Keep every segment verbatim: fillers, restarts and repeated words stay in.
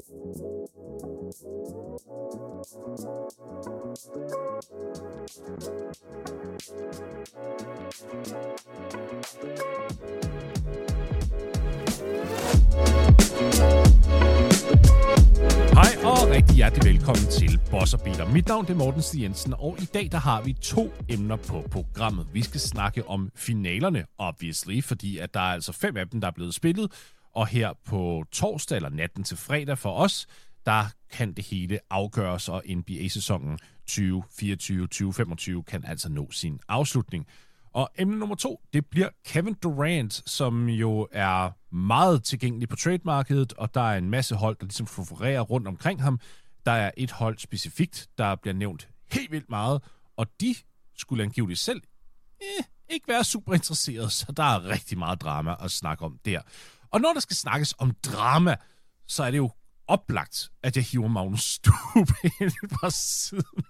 Hej og rigtig hjertelig velkommen til Boss og Biler. Mit navn er Morten Stig Jensen, og i dag der har vi to emner på programmet. Vi skal snakke om finalerne, obviously, fordi at der er altså fem af dem, der er blevet spillet. Og her på torsdag eller natten til fredag for os, der kan det hele afgøres, og N B A-sæsonen tyve fireogtyve tyve femogtyve kan altså nå sin afslutning. Og emne nummer to, det bliver Kevin Durant, som jo er meget tilgængelig på trademarkedet, og der er en masse hold, der ligesom favorerer rundt omkring ham. Der er et hold specifikt, der bliver nævnt helt vildt meget, og de skulle angiveligt selv eh, ikke være super interesseret, så der er rigtig meget drama at snakke om der. Og når der skal snakkes om drama, så er det jo oplagt, at jeg hiver Magnus Stub ind fra siden.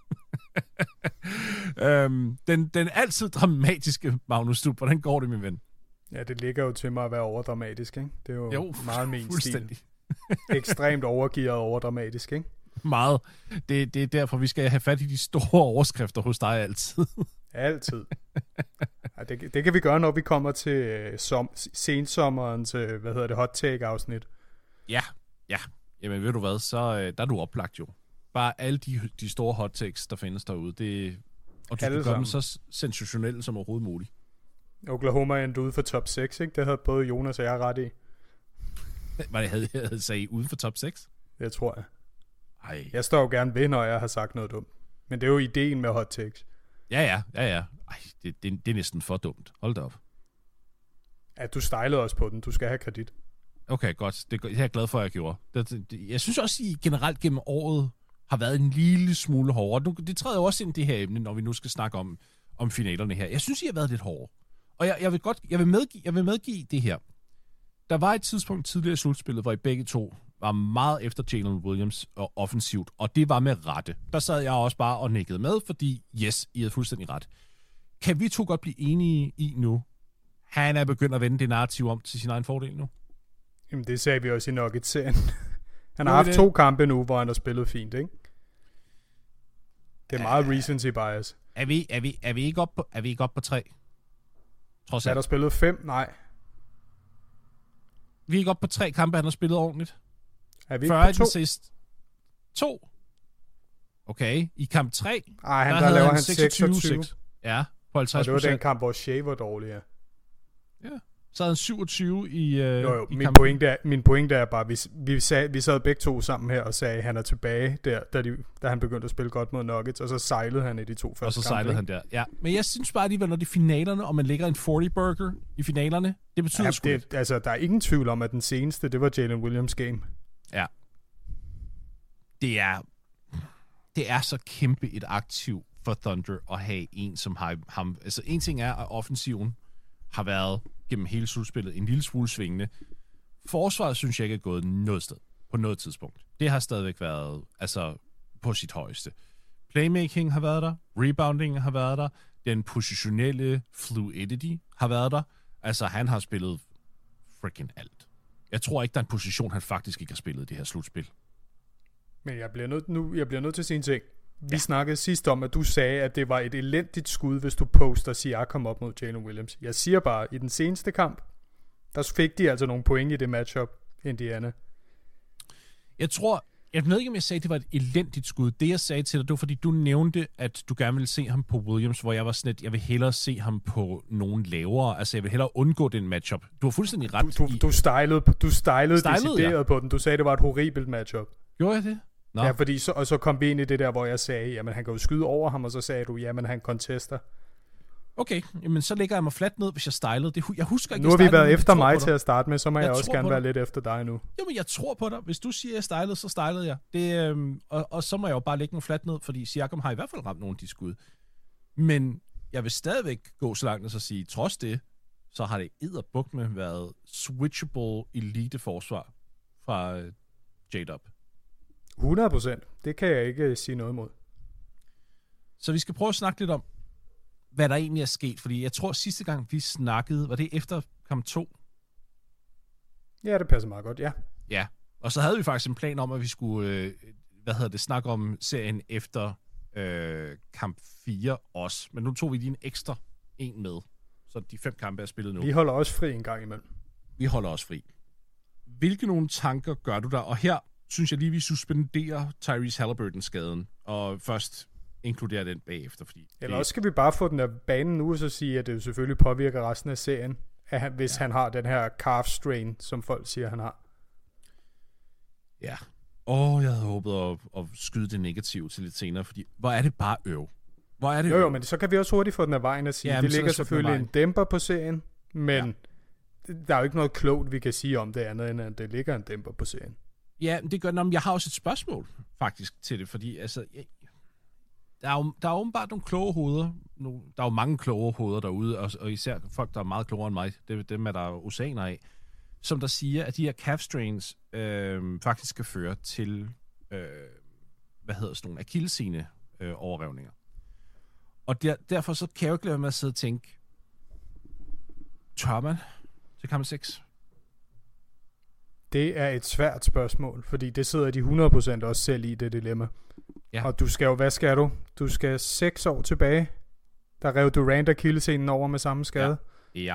øhm, den, den altid dramatiske Magnus Stub, hvordan går det, min ven? Ja, det ligger jo til mig at være overdramatisk, ikke? Det er jo, jo meget min stil. Ekstremt overgearet overdramatisk, ikke? Meget. Det, det er derfor, vi skal have fat i de store overskrifter hos dig altid. Altid. Ja, det, det kan vi gøre, når vi kommer til som, sensommerens, hvad hedder det, hot take-afsnit. Ja, ja. Jamen ved du hvad, så der er du oplagt jo. Bare alle de, de store hot takes, der findes derude, det, og du skal gøre dem så sensationelle som overhovedet muligt. Oklahoma endte ude for top seks, ikke? Det havde både Jonas og jeg ret i. Hvad havde jeg havde sagt ude for top seks? Det tror jeg. Ej. Jeg står jo gerne ved, når jeg har sagt noget dumt. Men det er jo ideen med hot takes. Ja, ja, ja, ja. Ej, det, det, det er næsten for dumt. Hold da op. Ja, du stylede også på den. Du skal have kredit. Okay, godt. Det er jeg glad for, at jeg gjorde. Det, det, jeg synes også, at I generelt gennem året har været en lille smule hårdere. Nu, det træder jo også ind i det her emne, når vi nu skal snakke om, om finalerne her. Jeg synes, I har været lidt hårdere. Og jeg, jeg vil godt, jeg vil medgive, jeg vil medgive det her. Der var et tidspunkt tidligere i slutspillet, hvor I begge to var meget efter Jalen Williams og offensivt, og det var med rette. Der sad jeg også bare og nikkede med, fordi yes, I havde fuldstændig ret. Kan vi to godt blive enige i nu? Han er begyndt at vende det narrativ om til sin egen fordel nu? Jamen, det sagde vi også i Nuggets-serien. Han har haft det. to kampe nu, hvor han har spillet fint, ikke? Det er meget uh, recency bias. Er vi, er vi, er vi ikke oppe på, er vi ikke oppe på tre? Trods er der spillet fem? Nej. Vi er ikke oppe på tre kampe, han har spillet ordentligt. Er vi ikke på to? Sidst. To? Okay. I kamp tre, Ej, han, der, der laver han seksogtyve. Ja, på halvtreds procent. Og det var den kamp, hvor Shea var dårlig, ja. Ja. Så havde han syvogtyve i, øh, jo, jo, i min pointe er, min pointe er bare, vi, vi, sag, vi sad begge to sammen her og sagde, at han er tilbage, der, da, de, da han begyndte at spille godt mod Nuggets, og så sejlede han i de to første kampe. Og så sejlede han der, ja. Men jeg synes bare alligevel, når det er finalerne, og man lægger en fyrre burger i finalerne, det betyder ja, sgu det, altså, der er ingen tvivl om, at den seneste, det var Jalen Williams game. Ja. Det er, det er så kæmpe et aktiv for Thunder at have en, som har ham. Altså, en ting er, at offensiven har været gennem hele slutspillet en lille smule svingende. Forsvaret synes jeg ikke er gået noget sted på noget tidspunkt. Det har stadigvæk været altså på sit højeste. Playmaking har været der, rebounding har været der, den positionelle fluidity har været der. Altså han har spillet freaking alt. Jeg tror ikke, der er en position, han faktisk ikke har spillet i det her slutspil. Men jeg bliver nødt, nu, jeg bliver nødt til at sige en ting. Vi ja. snakkede sidst om, at du sagde, at det var et elendigt skud, hvis du poster Siakam op mod Jalen Williams. Jeg siger bare, i den seneste kamp, der fik de altså nogle point i det matchup, Indiana. Jeg tror, jeg ved ikke, om jeg sagde, at det var et elendigt skud. Det, jeg sagde til dig, det var, fordi du nævnte, at du gerne ville se ham på Williams, hvor jeg var sådan lidt, jeg vil hellere se ham på nogen lavere. Altså, jeg vil hellere undgå den matchup. Du har fuldstændig ret. Du, du, i... du stylede, du stylede, stylede decideret ja. på den. Du sagde, det var et horribelt matchup. Gjorde jeg det? Nå. Ja, fordi så, og så kom vi ind i det der, hvor jeg sagde, jamen han kan jo skyde over ham, og så sagde du, jamen han contester. Okay, jamen så lægger jeg mig fladt ned, hvis jeg stylede. Det, jeg husker ikke, nu har vi været efter mig til at starte med, så må jeg, jeg også gerne være dig. lidt efter dig nu. Jo, men jeg tror på dig. Hvis du siger, jeg stylede, så stylede jeg. Det, øhm, og, og så må jeg jo bare lægge mig fladt ned, fordi Siakam har i hvert fald ramt nogle af de skud. Men jeg vil stadigvæk gå så langt og så sige, trods det, så har det edderbuk med været switchable elite-forsvar fra uh, J-Dub. hundrede procent. Det kan jeg ikke sige noget imod. Så vi skal prøve at snakke lidt om, hvad der egentlig er sket. Fordi jeg tror, sidste gang vi snakkede, var det efter kamp to? Ja, det passer meget godt, ja. Ja, Og så havde vi faktisk en plan om, at vi skulle, øh, hvad hedder det, snakke om serien efter øh, kamp fire også. Men nu tog vi lige en ekstra en med. Så de fem kampe er spillet nu. Vi holder også fri en gang imellem. Vi holder også fri. Hvilke nogle tanker gør du der? Og her synes jeg lige, vi suspenderer Tyrese Halliburton-skaden, og først inkluderer den bagefter. Fordi Eller det... også skal vi bare få den der banen nu, og så sige, at det jo selvfølgelig påvirker resten af serien, at han, hvis ja. han har den her calf strain, som folk siger, han har. Ja. Åh, oh, jeg havde håbet at, at skyde det negative til lidt senere, fordi hvor er det bare øv. Hvor er det jo, jo, øv? men så kan vi også hurtigt få den af vejen og sige, ja, det ligger selvfølgelig en dæmper på serien, men ja. der er jo ikke noget klogt, vi kan sige om det andet, end at det ligger en dæmper på serien. Ja, det gør det. Jeg har også et spørgsmål, faktisk, til det, fordi altså, jeg, der, er jo, der er åbenbart nogle kloge hoveder. Nu, der er jo mange kloge hoveder derude, og, og især folk, der er meget klogere end mig. Det, dem er der oceaner af. Som der siger, at de her calf strains øh, faktisk skal føre til, øh, hvad hedder sådan nogle, akillesene øh, overrevninger. Og der, derfor så kan jeg jo ikke lade med at sidde og tænke, tør man til kamp seks? Det er et svært spørgsmål, fordi det sidder de hundrede procent også selv i, det dilemma. Ja. Og du skal jo, hvad skal du? Du skal seks år tilbage. Der rev Durant akillesenen over med samme skade. Ja. ja.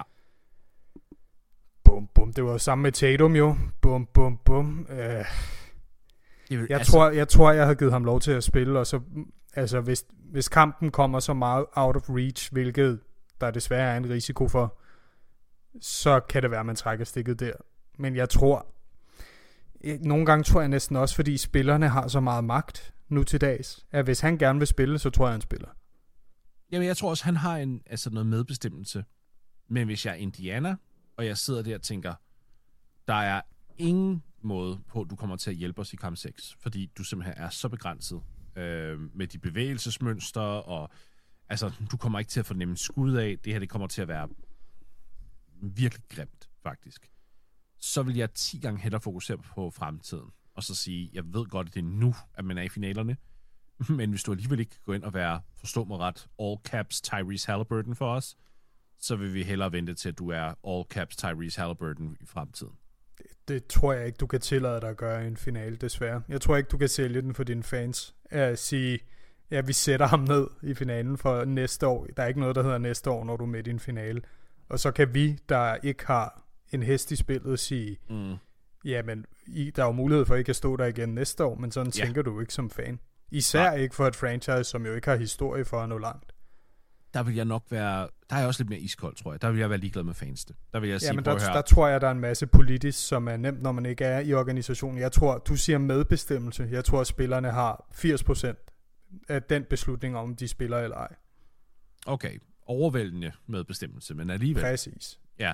Bum, bum. Det var jo samme med Tatum jo. Bum, bum, bum. Uh, jeg, jeg, altså... tror, jeg tror, jeg havde givet ham lov til at spille, og så, altså, hvis, hvis kampen kommer så meget out of reach, hvilket der desværre er en risiko for, så kan det være, at man trækker stikket der. Men jeg tror, nogle gange tror jeg næsten også, fordi spillerne har så meget magt nu til dags, at hvis han gerne vil spille, så tror jeg, han spiller. Jamen, jeg tror også, han har en, altså noget medbestemmelse. Men hvis jeg er Indiana, og jeg sidder der og tænker, der er ingen måde på, at du kommer til at hjælpe os i kamp seks, fordi du simpelthen er så begrænset øh, med de bevægelsesmønstre, og altså, du kommer ikke til at fornemme skud af. Det her, det kommer til at være virkelig grimt, faktisk. Så vil jeg ti gange hellere fokusere på fremtiden, og så sige, jeg ved godt, at det er nu, at man er i finalerne, men hvis du alligevel ikke går ind og være, forstå mig ret, all caps Tyrese Halliburton for os, så vil vi hellere vente til, at du er all caps Tyrese Halliburton i fremtiden. Det, det tror jeg ikke, du kan tillade dig at gøre i en finale, desværre. Jeg tror ikke, du kan sælge den for dine fans. At sige, ja, vi sætter ham ned i finalen for næste år. Der er ikke noget, der hedder næste år, når du er midt i en finale. Og så kan vi, der ikke har en hest i spillet, sige, mm. jamen, I, der er jo mulighed for, at I kan stå der igen næste år, men sådan ja. tænker du ikke som fan. Især ja. ikke for et franchise, som jo ikke har historie for at nå langt. Der vil jeg nok være, der er jeg også lidt mere iskold, tror jeg. Der vil jeg være ligeglad med fansene. Der vil jeg sige, ja, men der, der tror jeg, der er en masse politisk, som er nemt, når man ikke er i organisationen. Jeg tror, du siger medbestemmelse. Jeg tror, at spillerne har firs procent af den beslutning om, de spiller eller ej. Okay, overvældende medbestemmelse, men alligevel. Præcis. Ja.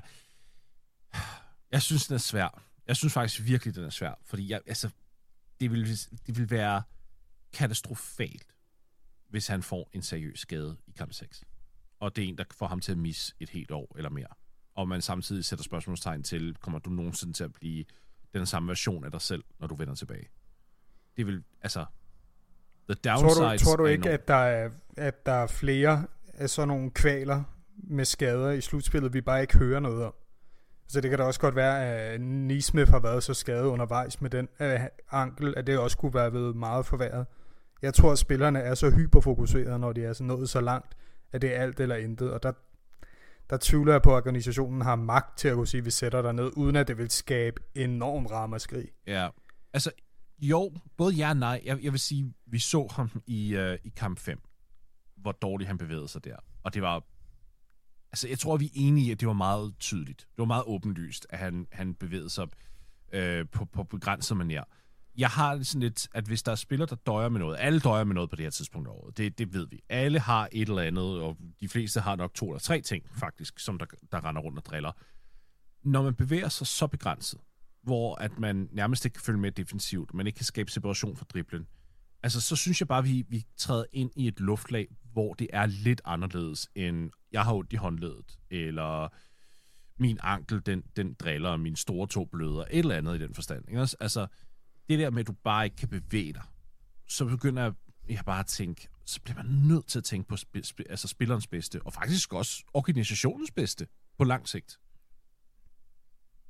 Jeg synes, den er svær. Jeg synes faktisk virkelig, den er svær, fordi jeg, altså, det vil, det vil være katastrofalt, hvis han får en seriøs skade i kamp seks. Og det er en, der får ham til at misse et helt år eller mere. Og man samtidig sætter spørgsmålstegn til, kommer du nogensinde til at blive den samme version af dig selv, når du vender tilbage? Det vil, altså, the downsides... Tror du, tror du ikke, at der, er, at der er flere af sådan nogle kvaler med skader i slutspillet, vi bare ikke hører noget om? Så det kan da også godt være, at Nesmith har været så skadet undervejs med den uh, ankel, at det også kunne være ved meget forværret. Jeg tror, at spillerne er så hyperfokuserede, når de er så nået så langt, at det er alt eller intet. Og der, der tvivler jeg på, at organisationen har magt til at kunne sige, at vi sætter der ned, uden at det vil skabe enorm ramaskrig. Ja, altså jo, både ja og nej. Jeg, jeg vil sige, vi så ham i, uh, i kamp fem, hvor dårligt han bevægede sig der. Og det var, altså jeg tror, vi er enige i, at det var meget tydeligt. Det var meget åbenlyst, at han, han bevægede sig øh, på, på begrænset manier. Jeg har sådan lidt, at hvis der er spillere, der døjer med noget, alle døjer med noget på det her tidspunkt af året, det, det ved vi. Alle har et eller andet, og de fleste har nok to eller tre ting, faktisk, som der, der render rundt og driller. Når man bevæger sig så begrænset, hvor at man nærmest ikke kan følge med defensivt, man ikke kan skabe separation fra driblen, altså så synes jeg bare, at vi, vi træder ind i et luftlag, hvor det er lidt anderledes end, jeg har ondt i håndledet, eller min ankel, den, den driller, og min store to bløder, et eller andet i den forstand. Ikke? Altså, det der med, at du bare ikke kan bevæge dig, så begynder jeg, jeg bare at tænke, så bliver man nødt til at tænke på sp- sp- altså spillerens bedste, og faktisk også organisationens bedste på lang sigt.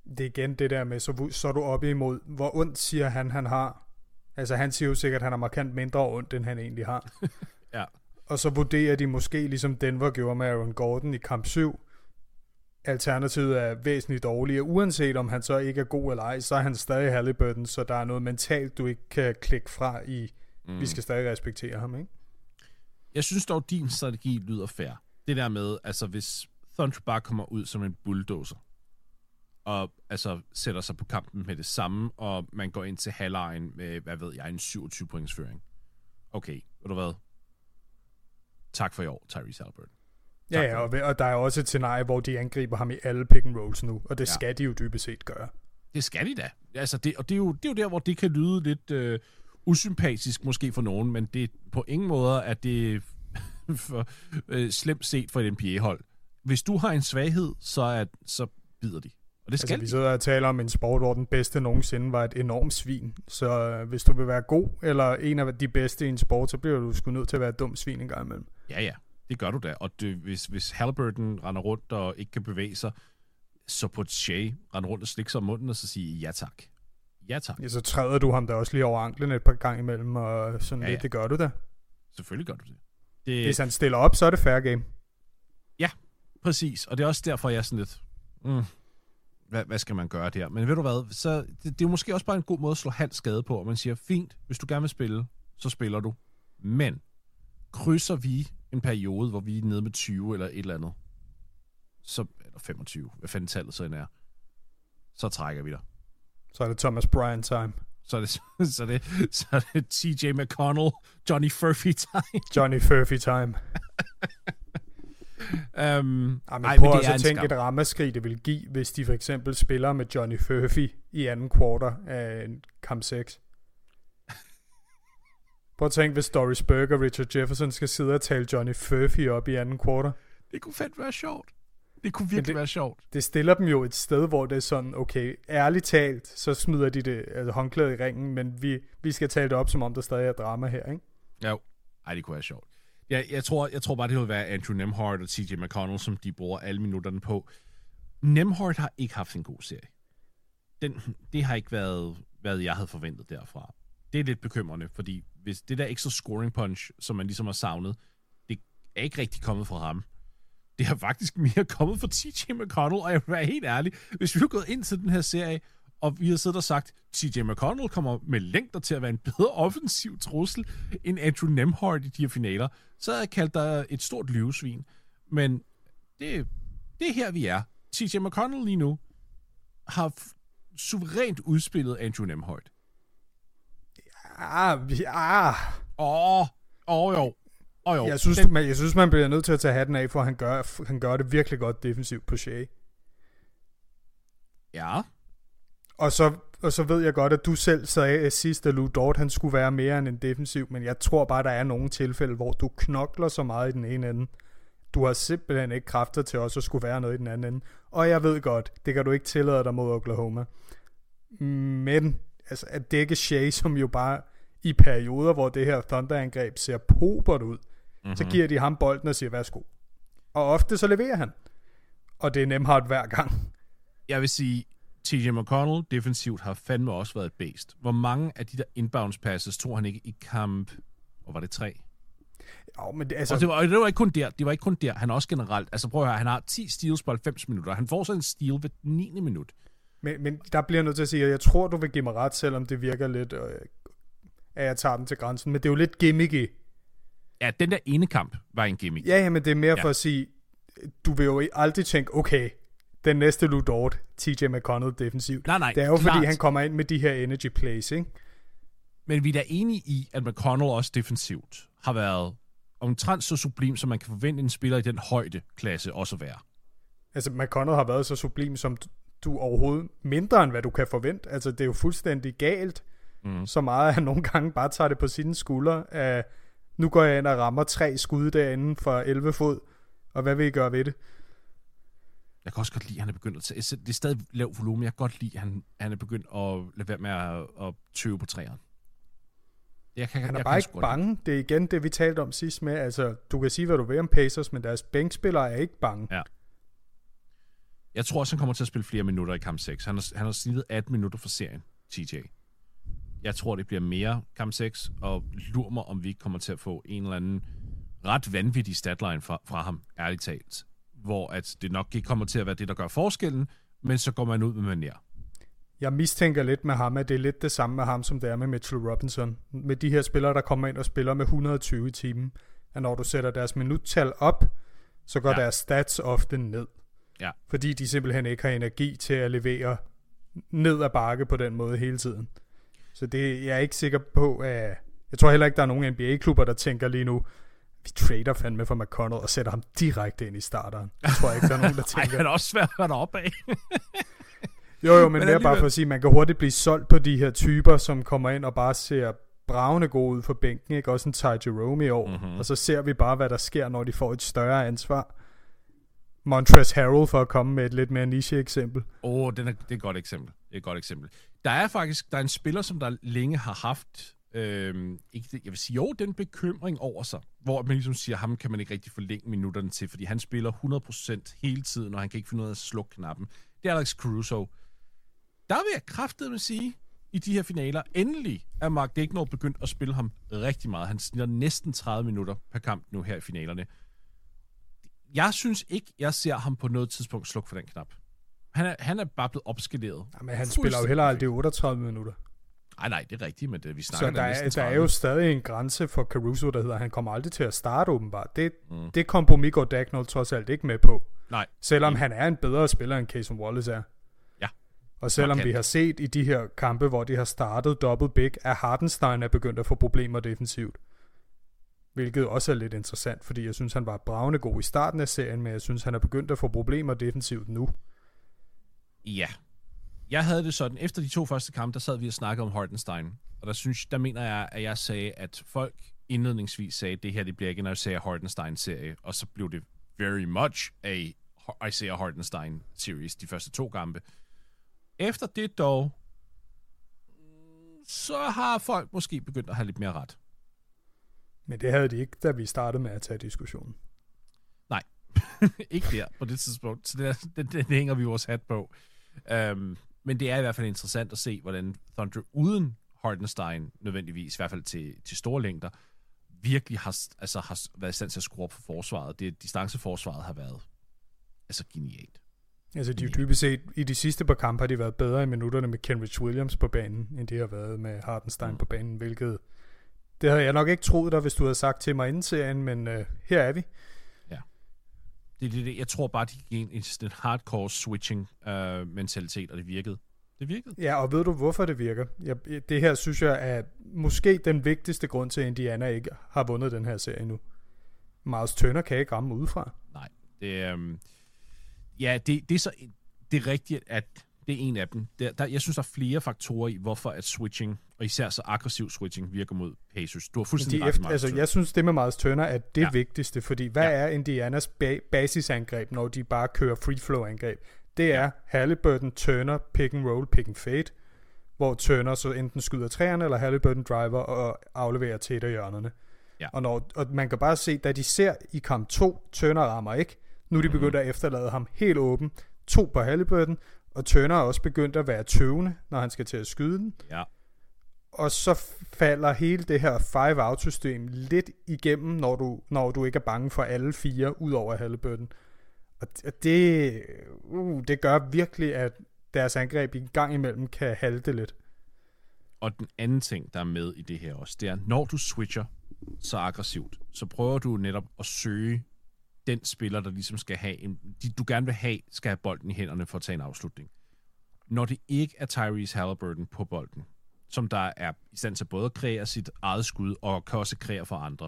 Det er igen det der med, så, så er du oppe imod, hvor ondt siger han, han har. Altså han siger jo sikkert, at han har markant mindre ondt, end han egentlig har. Ja. Og så vurderer de måske, ligesom Denver gjorde med Aaron Gordon i kamp syv, alternativet er væsentligt dårligere. Uanset om han så ikke er god eller ej, så er han stadig Halliburton, så der er noget mentalt, du ikke kan klikke fra i. Mm. Vi skal stadig respektere ham, ikke? Jeg synes dog, din strategi lyder fair. Det der med, altså hvis Thunder bare kommer ud som en bulldozer, og altså sætter sig på kampen med det samme, og man går ind til halvlejen med, hvad ved jeg, en syvogtyve points føring. Okay, ved du hvad? Tak for i år, Tyrese Halliburton. Ja, ja, og, og der er også et scenarie, hvor de angriber ham i alle pick and rolls nu, og det ja. skal de jo dybest set gøre. Det skal de da. Altså det, og det er, jo, det er jo der, hvor det kan lyde lidt øh, usympatisk måske for nogen, men det på ingen måde er det for, øh, slemt set for et N B A-hold. Hvis du har en svaghed, så, er, så bider de. Og det skal altså, vi sidder og taler om en sport, hvor den bedste nogensinde var et enormt svin. Så øh, hvis du vil være god, eller en af de bedste i en sport, så bliver du sgu nødt til at være et dumt svin en gang imellem. Ja, ja. Det gør du da. Og det, hvis, hvis Halliburton render rundt og ikke kan bevæge sig, så på Shea rende rundt og slikke sig om munden og så sige ja tak. Ja tak. Ja, så træder du ham da også lige over anklen et par gange imellem, og sådan ja, lidt. Ja. Det gør du da. Selvfølgelig gør du det. det. Hvis han stiller op, så er det fair game. Ja, præcis. Og det er også derfor, jeg er sådan lidt... Mm, hvad, hvad skal man gøre der? Men ved du hvad, så det, det er jo måske også bare en god måde at slå halv skade på, og man siger, fint, hvis du gerne vil spille, så spiller du. Men krydser vi en periode, hvor vi er nede med tyve eller et eller andet, så, eller femogtyve, hvad fanden tallet så end er, så trækker vi dig. Så er det Thomas Bryant time. Så er det, så er det, så er det T J McConnell, Johnny Furphy time. Johnny Furphy time. um, ja, men ej, prøv men også at tænke et ramaskrig, det vil give, hvis de for eksempel spiller med Johnny Furphy i anden quarter af kamp seks. Prøv at tænke, hvis Doris Burke og Richard Jefferson skal sidde og tale Johnny Furphy op i anden quarter. Det kunne fandme være sjovt. Det kunne virkelig det, være sjovt. Det stiller dem jo et sted, hvor det er sådan, okay, ærligt talt, så smider de det altså håndklædet i ringen, men vi, vi skal tale det op, som om der stadig er drama her, ikke? Jo. Ej, det kunne være sjovt. Jeg, jeg, tror, jeg tror bare, det vil være Andrew Nembhard og T J McConnell, som de bruger alle minutterne på. Nembhard har ikke haft en god serie. Den, det har ikke været, hvad jeg havde forventet derfra. Det er lidt bekymrende, fordi hvis det der ekstra scoring punch, som man ligesom har savnet, det er ikke rigtig kommet fra ham. Det har faktisk mere kommet fra T J McConnell, og jeg vil være helt ærlig, hvis vi har gået ind til den her serie, og vi har siddet og sagt, T J McConnell kommer med længder til at være en bedre offensiv trussel end Andrew Nembhard i de her finaler, så havde jeg kaldt dig et stort løvesvin. Men det, det er her, vi er. T J McConnell lige nu har f- suverænt udspillet Andrew Nembhard. Ja, ja. Åh, åh jo. Oh, jo. Jeg, synes, Den... man, jeg synes, man bliver nødt til at tage hatten af, for han gør, han gør det virkelig godt defensivt på Shea. Ja. Og så, og så ved jeg godt, at du selv sagde sidst, at Lou Dort, han skulle være mere end en defensiv, men jeg tror bare, der er nogle tilfælde, hvor du knokler så meget i den ene ende. Du har simpelthen ikke kræfter til også at skulle være noget i den anden ende. Og jeg ved godt, det kan du ikke tillade dig mod Oklahoma. Men altså, at dække Shea, som jo bare i perioder, hvor det her Thunder-angreb ser pobert ud, mm-hmm. så giver de ham bolden og siger, værsgo. Og ofte så leverer han. Og det er Nembhard hver gang. Jeg vil sige, T J McConnell defensivt har fandme også været et based. Hvor mange af de der inbounds passes tror han ikke i kamp, og var det tre? Jo, men det, altså... og det, var, og det var ikke kun der, det var ikke kun der, han er også generelt, altså prøv at høre, han har ti steals på halvfems minutter, han får så en steal ved niende minut. Men, men der bliver jeg nødt til at sige, at jeg tror, du vil give mig ret, selvom det virker lidt, øh, at jeg tager den til grænsen, men det er jo lidt gimmicky. Ja, den der ene kamp var en gimmick. Ja, ja, men det er mere ja. for at sige, du vil jo aldrig tænke, okay, den næste Lou Dort, T J McConnell defensivt. Nej, nej, det er jo klart. Fordi, han kommer ind med de her energy plays, ikke? Men vi er da enige i, at McConnell også defensivt har været omtrent så sublim, som man kan forvente en spiller i den højde klasse også at være. Altså, McConnell har været så sublim, som du overhovedet mindre end hvad du kan forvente. Altså, det er jo fuldstændig galt. Mm. Så meget, at han nogle gange bare tager det på sine skuldre. Af, nu går jeg ind og rammer tre skud derinde fra elleve fod, og hvad vil I gøre ved det? Jeg kan også godt lide, at han er begyndt at tage, det er stadig lav volumen, jeg kan godt lide, at han, han er begyndt at lade være med at, at tøve på træerne. Jeg kan, han er jeg bare ikke bange. Det er igen det, vi talte om sidst med. Altså, du kan sige, hvad du vil om Pacers, men deres bænkspillere er ikke bange. Ja. Jeg tror også, han kommer til at spille flere minutter i kamp seks. Han har, han har snittet atten minutter for serien, T J. Jeg tror, det bliver mere kamp seks, og lurer mig, om vi ikke kommer til at få en eller anden ret vanvittig statline fra, fra ham, ærligt talt. Hvor at det nok ikke kommer til at være det, der gør forskellen, men så går man ud med manér. Jeg mistænker lidt med ham, at det er lidt det samme med ham, som det er med Mitchell Robinson. Med de her spillere, der kommer ind og spiller med et hundrede og tyve i timen, at når du sætter deres minuttal op, så går ja. deres stats ofte ned. Ja. Fordi de simpelthen ikke har energi til at levere ned ad bakke på den måde hele tiden. Så det jeg er ikke sikker på, at... Jeg tror heller ikke, der er nogen N B A-klubber, der tænker lige nu, vi trader fandme for McConnell og sætter ham direkte ind i starteren. Jeg tror ikke, der er nogen, der tænker... Ej, han er også svært at være deroppe af. jo, jo, men, men mere bare for at sige, man kan hurtigt blive solgt på de her typer, som kommer ind og bare ser bravende gode ud for bænken, ikke? Også en Ty Jerome i år. Mm-hmm. Og så ser vi bare, hvad der sker, når de får et større ansvar. Montrezl Harrell, for at komme med et lidt mere niche-eksempel. Åh, oh, det er et godt eksempel. Det er et godt eksempel. Der er faktisk der er en spiller, som der længe har haft, øh, ikke, jeg vil sige, jo, den bekymring over sig, hvor man ligesom siger, ham kan man ikke rigtig forlænge minutterne til, fordi han spiller hundrede procent hele tiden, og han kan ikke finde ud af at slukke knappen. Det er Alex Caruso. Der vil jeg kraftedeme sige, i de her finaler, endelig er Mark Daigneault begyndt at spille ham rigtig meget. Han snitter næsten tredive minutter per kamp nu her i finalerne. Jeg synes ikke, jeg ser ham på noget tidspunkt slukke for den knap. Han er, han er bare blevet opskaleret. Ja, men han spiller jo heller aldrig otteogtredive minutter. Nej, nej, det er rigtigt, men det, vi snakker så der, er, der er jo stadig en grænse for Caruso, der hedder, han kommer aldrig til at starte åbenbart. Det, mm. det kompromis går Daigneault trods alt ikke med på. Nej. Selvom mm. han er en bedre spiller, end Cason Wallace er. Ja. Og selvom vi har set i de her kampe, hvor de har startet double big, at Hartenstein er begyndt at få problemer defensivt. Hvilket også er lidt interessant, fordi jeg synes, han var bravende god i starten af serien, men jeg synes, han er begyndt at få problemer defensivt nu. Ja. Jeg havde det sådan, efter de to første kampe, der sad vi og snakkede om Hartenstein, og der, synes, der mener jeg, at jeg sagde, at folk indledningsvis sagde, at det her det bliver ikke en Isaiah Hartenstein-serie, og så blev det very much a Isaiah Hartenstein-series de første to kampe. Efter det dog, så har folk måske begyndt at have lidt mere ret. Men det havde de ikke, da vi startede med at tage diskussionen. Nej, ikke der på det tidspunkt. Så det, det, det hænger vi vores hat på. Um, men det er i hvert fald interessant at se, hvordan Thunder uden Hartenstein nødvendigvis, i hvert fald til, til store længder, virkelig har, altså, har været i stand til at skrue op for forsvaret. Det distanceforsvaret har været altså genialt. Altså de dybest set, i de sidste par kampe har de været bedre i minutterne med Kenrich Williams på banen, end de har været med Hartenstein mm. på banen, hvilket det havde jeg nok ikke troet dig, hvis du havde sagt til mig inden serien, men uh, her er vi. Ja. Det, det, det, jeg tror bare, de gik ind i en hardcore switching uh, mentalitet, og det virkede. Det virkede. Ja, og ved du, hvorfor det virker? Jeg, det her synes jeg er måske den vigtigste grund til, at Indiana ikke har vundet den her serie nu. Miles Turner kan ikke ramme udefra. Nej, det um, ja, det, det er så det er rigtigt, at det er en af dem. Der, der, jeg synes, der er flere faktorer i, hvorfor at switching, og især så aggressiv switching, virker mod Pacers. Du har fuldstændig ret, efter, altså, jeg synes, det med Miles Turner er det ja. vigtigste, fordi hvad ja. er Indianas ba- basisangreb, når de bare kører free flow angreb? Det er ja. Halliburton, Turner, pick and roll, pick and fade, hvor Turner så enten skyder træerne, eller Halliburton driver og afleverer til et af hjørnerne. Ja. Og, når, og man kan bare se, da de ser i kamp to, Turner rammer ikke. Nu er de begyndt mm-hmm. at efterlade ham helt åben. To på Halliburton, og Turner er også begyndt at være tøvende, når han skal til at skyde den. Ja. Og så falder hele det her five-out-system lidt igennem, når du, når du ikke er bange for alle fire, ud over Halliburton. Og det, uh, det gør virkelig, at deres angreb i gang imellem kan halte lidt. Og den anden ting, der er med i det her også, det er, når du switcher så aggressivt, så prøver du netop at søge den spiller, der ligesom skal have en, de, du gerne vil have, skal have bolden i hænderne for at tage en afslutning. Når det ikke er Tyrese Halliburton på bolden, som der er i stand til både at kreere sit eget skud, og kan også kreere for andre.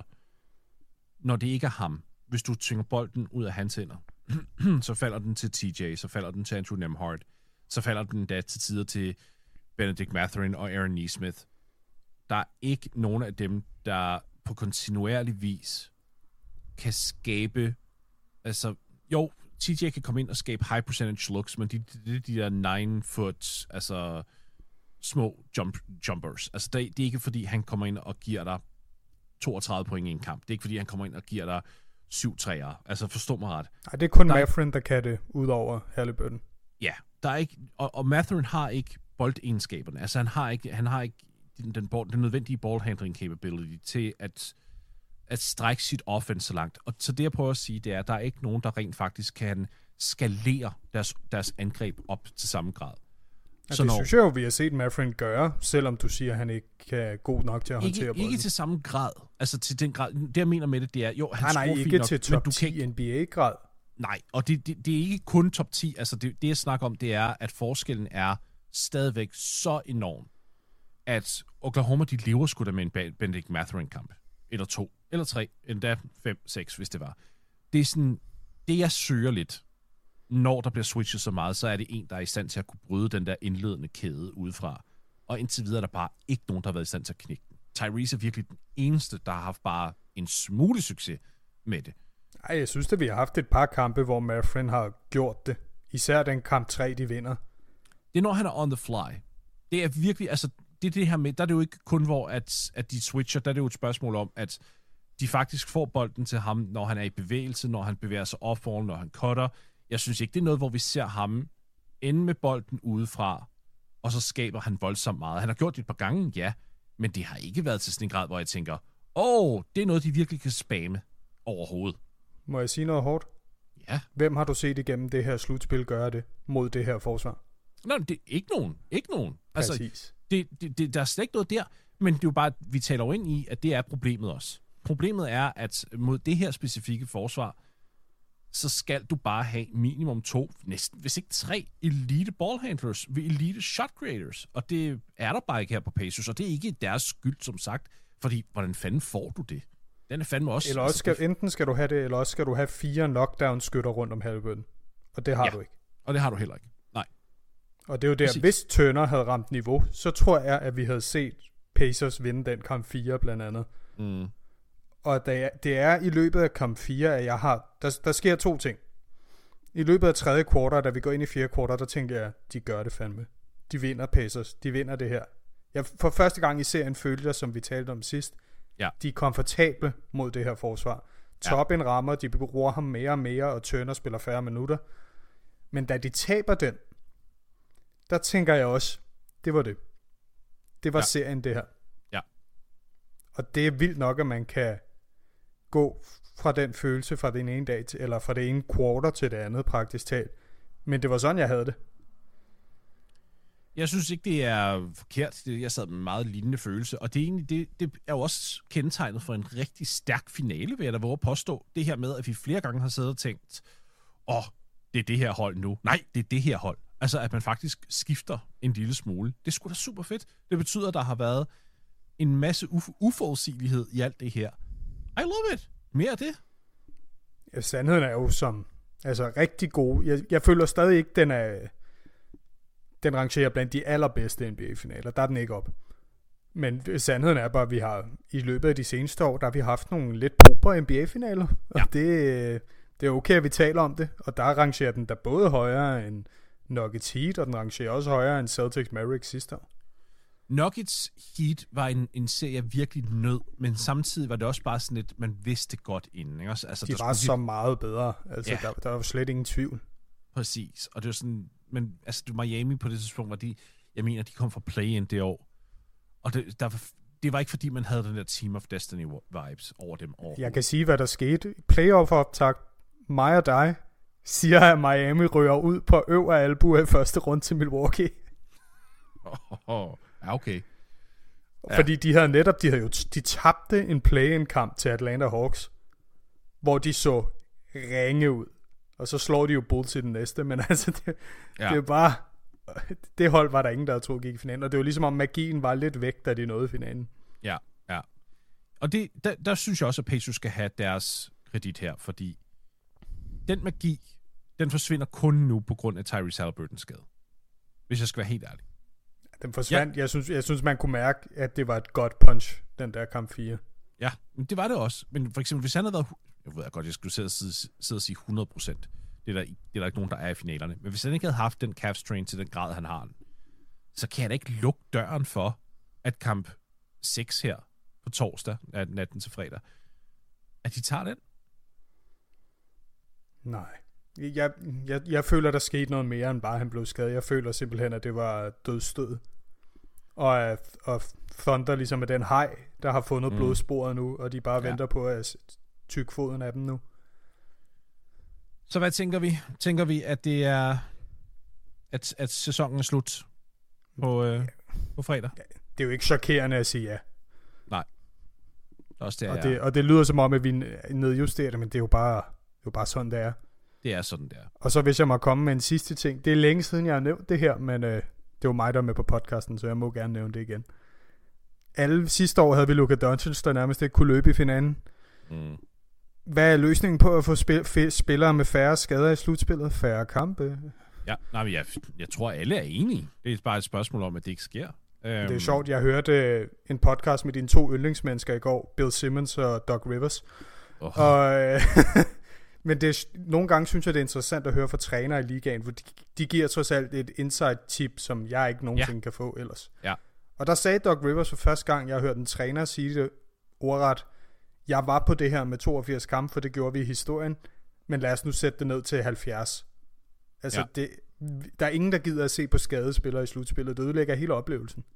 Når det ikke er ham, hvis du tvinger bolden ud af hans hænder, så falder den til T J, så falder den til Andrew Nembhard, så falder den da til tider til Benedict Mathurin og Aaron Nesmith. Der er ikke nogen af dem, der på kontinuerlig vis kan skabe, altså, jo, T J kan komme ind og skabe high percentage looks, men det de, de, de der nine foot, altså små jump, jumpers. Altså, det, det er ikke fordi, han kommer ind og giver dig toogtredive point i en kamp. Det er ikke fordi, han kommer ind og giver dig syv træer. Altså, forstå mig ret. Nej, det er kun der Mathurin, der kan det, ud over Haliburton. Ja, der er ikke, og, og Mathurin har ikke boldegenskaberne. Altså, han har ikke, han har ikke den, den, ball, den nødvendige ballhandling capability til at, at strække sit offense så langt. Og så det, jeg prøver at sige, det er, at der er ikke nogen, der rent faktisk kan skalere deres, deres angreb op til samme grad. Ja, så det når, synes jeg jo, vi har set Mathurin gøre, selvom du siger, at han ikke er god nok til at håndtere ikke, bolden. ikke til samme grad. Altså til den grad. Det, jeg mener med det, det er, jo, han nej, nej, ikke nok, til top ti N B A-grad. Nej, og det, det, det er ikke kun top ti. Altså det, det, jeg snakker om, det er, at forskellen er stadigvæk så enorm, at Oklahoma, de lever sgu da med en Bennedict Mathurin-kamp. Eller to, eller tre, endda fem, seks, hvis det var. Det er sådan, det jeg søger lidt, når der bliver switchet så meget, så er det en, der er i stand til at kunne bryde den der indledende kæde udefra. Og indtil videre er der bare ikke nogen, der har været i stand til at knække den. Tyrese er virkelig den eneste, der har haft bare en smule succes med det. Ej, jeg synes, at vi har haft et par kampe, hvor Mathurin har gjort det. Især den kamp tre, de vinder. Det er, når han er on the fly. Det er virkelig, altså, det er det her med, der er det jo ikke kun, hvor at, at de switcher, der er det jo et spørgsmål om, at de faktisk får bolden til ham, når han er i bevægelse, når han bevæger sig off-ball, når han cutter. Jeg synes ikke, det er noget, hvor vi ser ham ende med bolden udefra, og så skaber han voldsomt meget. Han har gjort det et par gange, ja, men det har ikke været til sådan en grad, hvor jeg tænker, åh, oh, det er noget, de virkelig kan spamme overhovedet. Må jeg sige noget hårdt? Ja. Hvem har du set igennem det her slutspil gøre det mod det her forsvar? Nej, det er ikke nogen. Ikke nogen. Altså, Præcis. Det, det, det, der er slet ikke noget der, men det er jo bare, vi taler jo ind i, at det er problemet også. Problemet er, at mod det her specifikke forsvar, så skal du bare have minimum to, næsten, hvis ikke tre, elite ballhandlers, elite shot creators. Og det er der bare ikke her på Pacers, og det er ikke deres skyld, som sagt, fordi hvordan fanden får du det? Den er fandme også... Eller også skal, altså, enten skal du have det, eller også skal du have fire knockdown-skytter rundt om Haliburton. Og det har ja, du ikke. Og det har du heller ikke. Nej. Og det er jo der, Præcis. Hvis Turner havde ramt niveau, så tror jeg, at vi havde set Pacers vinde den kamp fire blandt andet. Mm. Og det er, det er i løbet af kamp fire, at jeg har... Der, der sker to ting. I løbet af tredje kvartal, da vi går ind i fjerde kvartal, der tænker jeg, de gør det fandme. De vinder Pacers. De vinder det her. Jeg for første gang i serien følte jeg, som vi talte om sidst, ja. de er komfortable mod det her forsvar. Toppen ja. rammer, de bruger ham mere og mere, og Turner spiller færre minutter. Men da de taber den, der tænker jeg også, det var det. Det var ja. serien, det her. Ja. Og det er vildt nok, at man kan gå fra den følelse fra den ene dag til, eller fra det ene quarter til det andet praktisk talt. Men det var sådan, jeg havde det. Jeg synes ikke, det er forkert. Jeg sad med en meget lignende følelse, og det er, egentlig, det, det er jo også kendetegnet for en rigtig stærk finale, vil jeg da våge at påstå. Det her med, at vi flere gange har siddet og tænkt, åh, det er det her hold nu. Nej, det er det her hold. Altså, at man faktisk skifter en lille smule. Det er sgu da super fedt. Det betyder, at der har været en masse uf- uforudsigelighed i alt det her. I love it. Mere af det. Ja, sandheden er jo som, altså rigtig god. Jeg, jeg føler stadig ikke, den er, den rangerer blandt de allerbedste N B A-finaler. Der er den ikke op. Men sandheden er bare, at vi har i løbet af de seneste år, der har vi haft nogle lidt pobre N B A-finaler. Og ja. det, det er okay, at vi taler om det. Og der rangerer den der både højere end Nuggets Heat, og den rangerer også højere end Celtics Mavericks sidste år. Nuggets Heat var en, en serie, jeg virkelig nød, men samtidig var det også bare sådan lidt, man vidste godt inden. Ikke? Altså, de var skulle... så meget bedre. Altså, ja. der, der var slet ingen tvivl. Præcis. Og det var sådan, men altså, Miami på det tidspunkt var de, jeg mener, de kom fra play-in det år. Og det, der var, det var ikke fordi, man havde den der Team of Destiny vibes over dem år. Jeg kan sige, hvad der skete. Playoff-optakt, mig og dig, siger, at Miami rører ud på øver albu af første runde til Milwaukee. Oh, oh, ja, okay. Ja. Fordi de havde netop, de havde jo, de tabte en play-in-kamp til Atlanta Hawks, hvor de så ringe ud. Og så slår de jo Bulls i den næste, men altså, det, ja. det er bare, det hold var der ingen, der troede gik i finalen, og det var ligesom om magien var lidt væk, da de nåede finalen. Ja, ja. Og det, der, der synes jeg også, at Pacers skal have deres kredit her, fordi den magi, den forsvinder kun nu på grund af Tyrese Haliburtons skade. Hvis jeg skal være helt ærlig. Den forsvandt. Ja. Jeg, synes, jeg synes, man kunne mærke, at det var et godt punch, den der kamp fire. Ja, men det var det også. Men for eksempel, hvis han havde været... Jeg ved godt, jeg skulle sidde, sidde, sidde og sige hundrede procent. Det er, der, det er der ikke nogen, der er i finalerne. Men hvis han ikke havde haft den calf strain til den grad, han har, så kan jeg da ikke lukke døren for, at kamp seks her på torsdag, natten til fredag, at de tager den. Nej. Jeg, jeg, jeg føler, der skete noget mere end bare, han blev skadet. Jeg føler simpelthen, at det var dødstød. Og, og Thunder ligesom er den haj, der har fundet mm. blodsporet nu, og de bare ja. venter på at tykke foden af dem nu. Så hvad tænker vi? Tænker vi, at det er at, at sæsonen er slut på, øh, på fredag? Ja, det er jo ikke chokerende at sige ja. Nej. Også det, og, det, og det lyder som om, at vi nedjusterer det, men det er jo bare, det er jo bare sådan, det er. Det er sådan, det er. Og så hvis jeg må komme med en sidste ting. Det er længe siden, jeg har nævnt det her, men øh, det var mig, der er med på podcasten, så jeg må gerne nævne det igen. Alle sidste år havde vi Luka Doncic, der nærmest ikke kunne løbe i finalen. Mm. Hvad er løsningen på at få spil- f- spillere med færre skader i slutspillet? Færre kampe? Ja, nej, men jeg, jeg tror, alle er enige. Det er bare et spørgsmål om, at det ikke sker. Det er sjovt. Jeg hørte øh, en podcast med dine to yndlingsmennesker i går, Bill Simmons og Doc Rivers. Oh. Og, øh, men det er, nogle gange synes jeg, det er interessant at høre fra trænere i ligaen, for de, de giver trods alt et inside-tip, som jeg ikke nogensinde ja. kan få ellers. Ja. Og der sagde Doc Rivers for første gang, jeg har hørt en træner sige det ordret: jeg var på det her med toogfirs kampe, for det gjorde vi i historien, men lad os nu sætte det ned til halvfjerds. Altså, ja. det, der er ingen, der gider at se på skadespillere i slutspillet. Det ødelægger hele oplevelsen.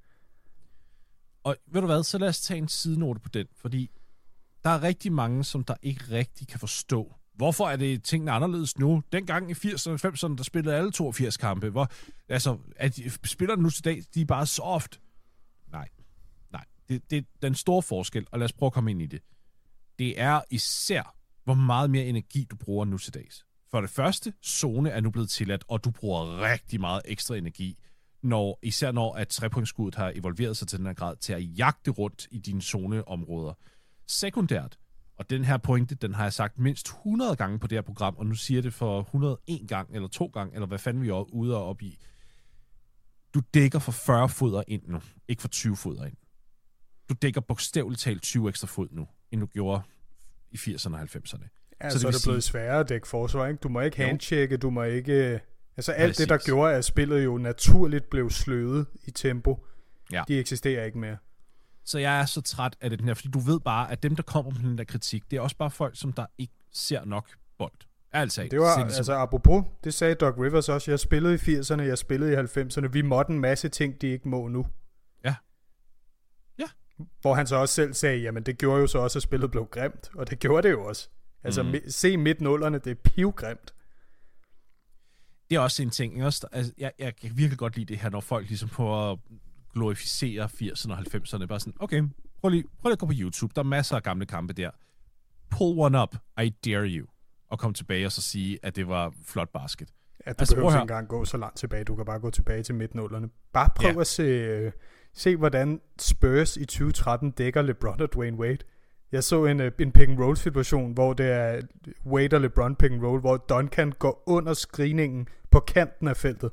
Og ved du hvad, så lad os tage en sidenote på den, fordi der er rigtig mange, som der ikke rigtig kan forstå. Hvorfor er det tingene anderledes nu? Dengang i firserne og halvfemserne, der spillede alle toogfirs kampe. Hvor, altså, at de, spillerne nu til dag, de er bare soft. Nej, nej. Det, det er den store forskel, og lad os prøve at komme ind i det. Det er især, hvor meget mere energi du bruger nu til dags. For det første, zone er nu blevet tilladt, og du bruger rigtig meget ekstra energi, når, især når at trepointskuddet har evolveret sig til den her grad, til at jagte rundt i dine zoneområder. Sekundært, og den her pointe, den har jeg sagt mindst hundrede gange på det her program, og nu siger jeg det for hundrede og en gang, eller to gange, eller hvad fanden vi er ude og op i. Du dækker for fyrre fodder ind nu, ikke for tyve fodder ind. Du dækker bogstaveligt talt tyve ekstra fod nu, end du gjorde i firserne og halvfemserne. Ja, så, så er det blevet sige... sværere at dække forsvar, ikke? Du må ikke handchecke, du må ikke... Altså alt Præcis. Det, der gjorde, at spillet jo naturligt blev sløvet i tempo, ja. De eksisterer ikke mere. Så jeg er så træt af det her, fordi du ved bare, at dem, der kommer med den der kritik, det er også bare folk, som der ikke ser nok bold. Altså, det var, sindssygt. Altså apropos, det sagde Doc Rivers også, jeg spillede i firserne, jeg spillede i halvfemserne, vi måtte en masse ting, de ikke må nu. Ja. Ja. Hvor han så også selv sagde, jamen det gjorde jo så også, at spillet blev grimt, og det gjorde det jo også. Altså mm. se midt nullerne, det er pivgrimt. Det er også en ting, også, altså, jeg, jeg kan virkelig godt lide det her, når folk ligesom prøver at glorificere firserne og halvfemserne, bare sådan, okay, prøv lige, prøv lige at gå på YouTube, der er masser af gamle kampe der. Pull one up, I dare you, og komme tilbage og så sige, at det var flot basket. Ja, du altså, behøver ikke engang gå så langt tilbage, du kan bare gå tilbage til midt nullerne. Bare prøv ja. at se, se, hvordan Spurs i tyve tretten dækker LeBron og Dwayne Wade. Jeg så en, en pick-and-roll-situation, hvor det er Wade og LeBron pick-and-roll, hvor Duncan går under screeningen på kanten af feltet.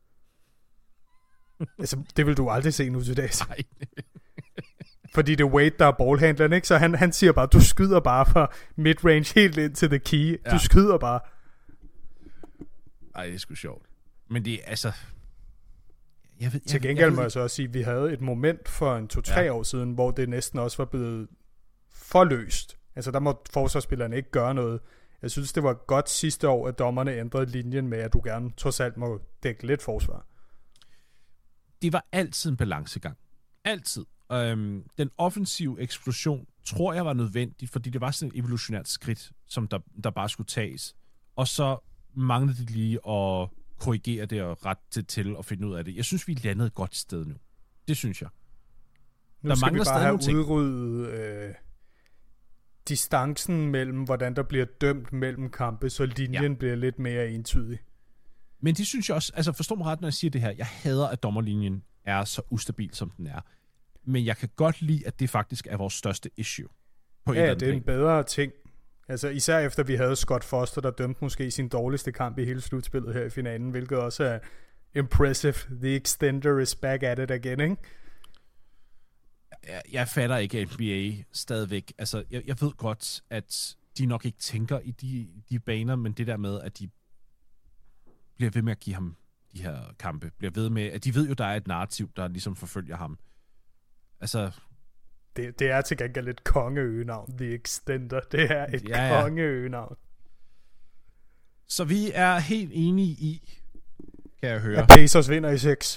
Altså, det vil du aldrig se nu til dags. Nej. Fordi det er Wade, der er ballhandleren, ikke? Så han, han siger bare, du skyder bare fra mid-range helt ind til the key. Ja. Du skyder bare. Ej, det er sgu sjovt. Men det er altså... Jeg ved, jeg, til gengæld jeg ved... må jeg så også sige, at vi havde et moment for en to-tre ja. år siden, hvor det næsten også var blevet forløst. Altså, der må forsvarsspillerne ikke gøre noget. Jeg synes, det var godt sidste år, at dommerne ændrede linjen med, at du gerne trods alt må dække lidt forsvar. Det var altid en balancegang. Altid. Øhm, den offensive eksplosion tror jeg var nødvendig, fordi det var sådan et evolutionært skridt, som der, der bare skulle tages. Og så manglede det lige at korrigere det og rette det til og finde ud af det. Jeg synes, vi landede et godt sted nu. Det synes jeg. Nu der skal vi bare have udryddet øh, distancen mellem, hvordan der bliver dømt mellem kampe, så linjen ja. bliver lidt mere entydig. Men det synes jeg også, altså forstå mig ret, når jeg siger det her, jeg hader, at dommerlinjen er så ustabil, som den er. Men jeg kan godt lide, at det faktisk er vores største issue. På ja, det er en bedre ting. Altså især efter vi havde Scott Foster, der dømte måske sin dårligste kamp i hele slutspillet her i finalen, hvilket også er impressive. The extender is back at it again, ikke? Jeg, jeg fatter ikke N B A stadigvæk. Altså, jeg, jeg ved godt, at de nok ikke tænker i de, de baner, men det der med, at de bliver ved med at give ham de her kampe, bliver ved med, at de ved jo, der er et narrativ, der ligesom forfølger ham. Altså... Det, det er til gengæld et kongeøgenavn, The Extender. Det er et ja, ja. kongeøgenavn. Så vi er helt enige i, kan jeg høre. At Pacers vinder i seks.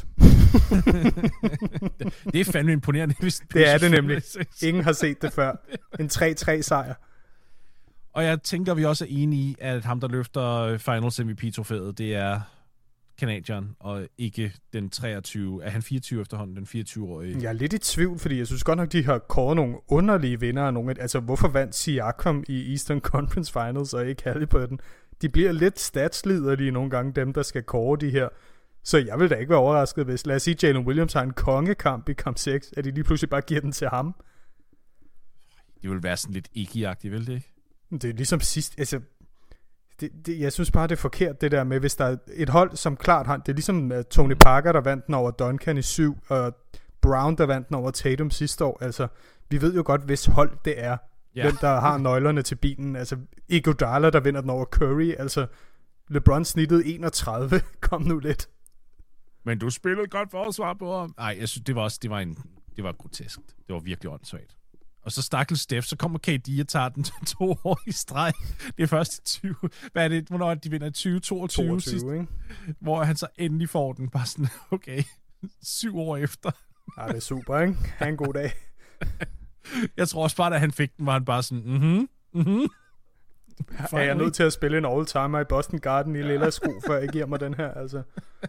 Det er fandme imponerende. Hvis det er det nemlig. Ingen har set det før. En tre tre sejr. Og jeg tænker, vi også er enige i, at ham, der løfter Finals M V P-trofæet, det er Canadian, og ikke den treogtyve. Er han fireogtyve efterhånden, den fireogtyve-årige? Jeg er lidt i tvivl, fordi jeg synes godt nok, de har kåret nogle underlige vindere. Nogle, altså, hvorfor vandt Siakam i Eastern Conference Finals, og ikke Haliburton? De bliver lidt statsliderlige nogle gange, dem der skal kåre de her. Så jeg vil da ikke være overrasket, hvis, lad os sige, Jalen Williams har en kongekamp i kamp seks, at de lige pludselig bare giver den til ham. Det vil være sådan lidt ikke-agtigt, vil det ikke? Det er ligesom sidst, altså, det, det, jeg synes bare, det er forkert, det der med, hvis der er et hold, som klart har, det er ligesom uh, Tony Parker, der vandt den over Duncan i syv, og Brown, der vandt den over Tatum sidste år. Altså, vi ved jo godt, hvis hold det er, ja. Hvem der har nøglerne til bilen. Altså, Iguodala, der vinder den over Curry. Altså, LeBron snittede enogtredive. Kom nu lidt. Men du spillede godt forsvar på ham. Nej, jeg synes, det var også, det var en, det var grotesk. Det var virkelig åndssvagt. Og så stakkels Steph, så kommer K D og tager den to år i streg. Det er først i tyve. Hvad er det? Hvornår de vinder? tyve toogtyve sidst. Ikke? Hvor han så endelig får den. Bare sådan, okay, syv år efter. Ja, det er super, ikke? Ha' en god dag. Jeg tror også bare, da han fik den, var han bare sådan, mhm, mhm. Er jeg nødt til at spille en all-timer i Boston Garden i lilla sko, før jeg giver mig den her, altså?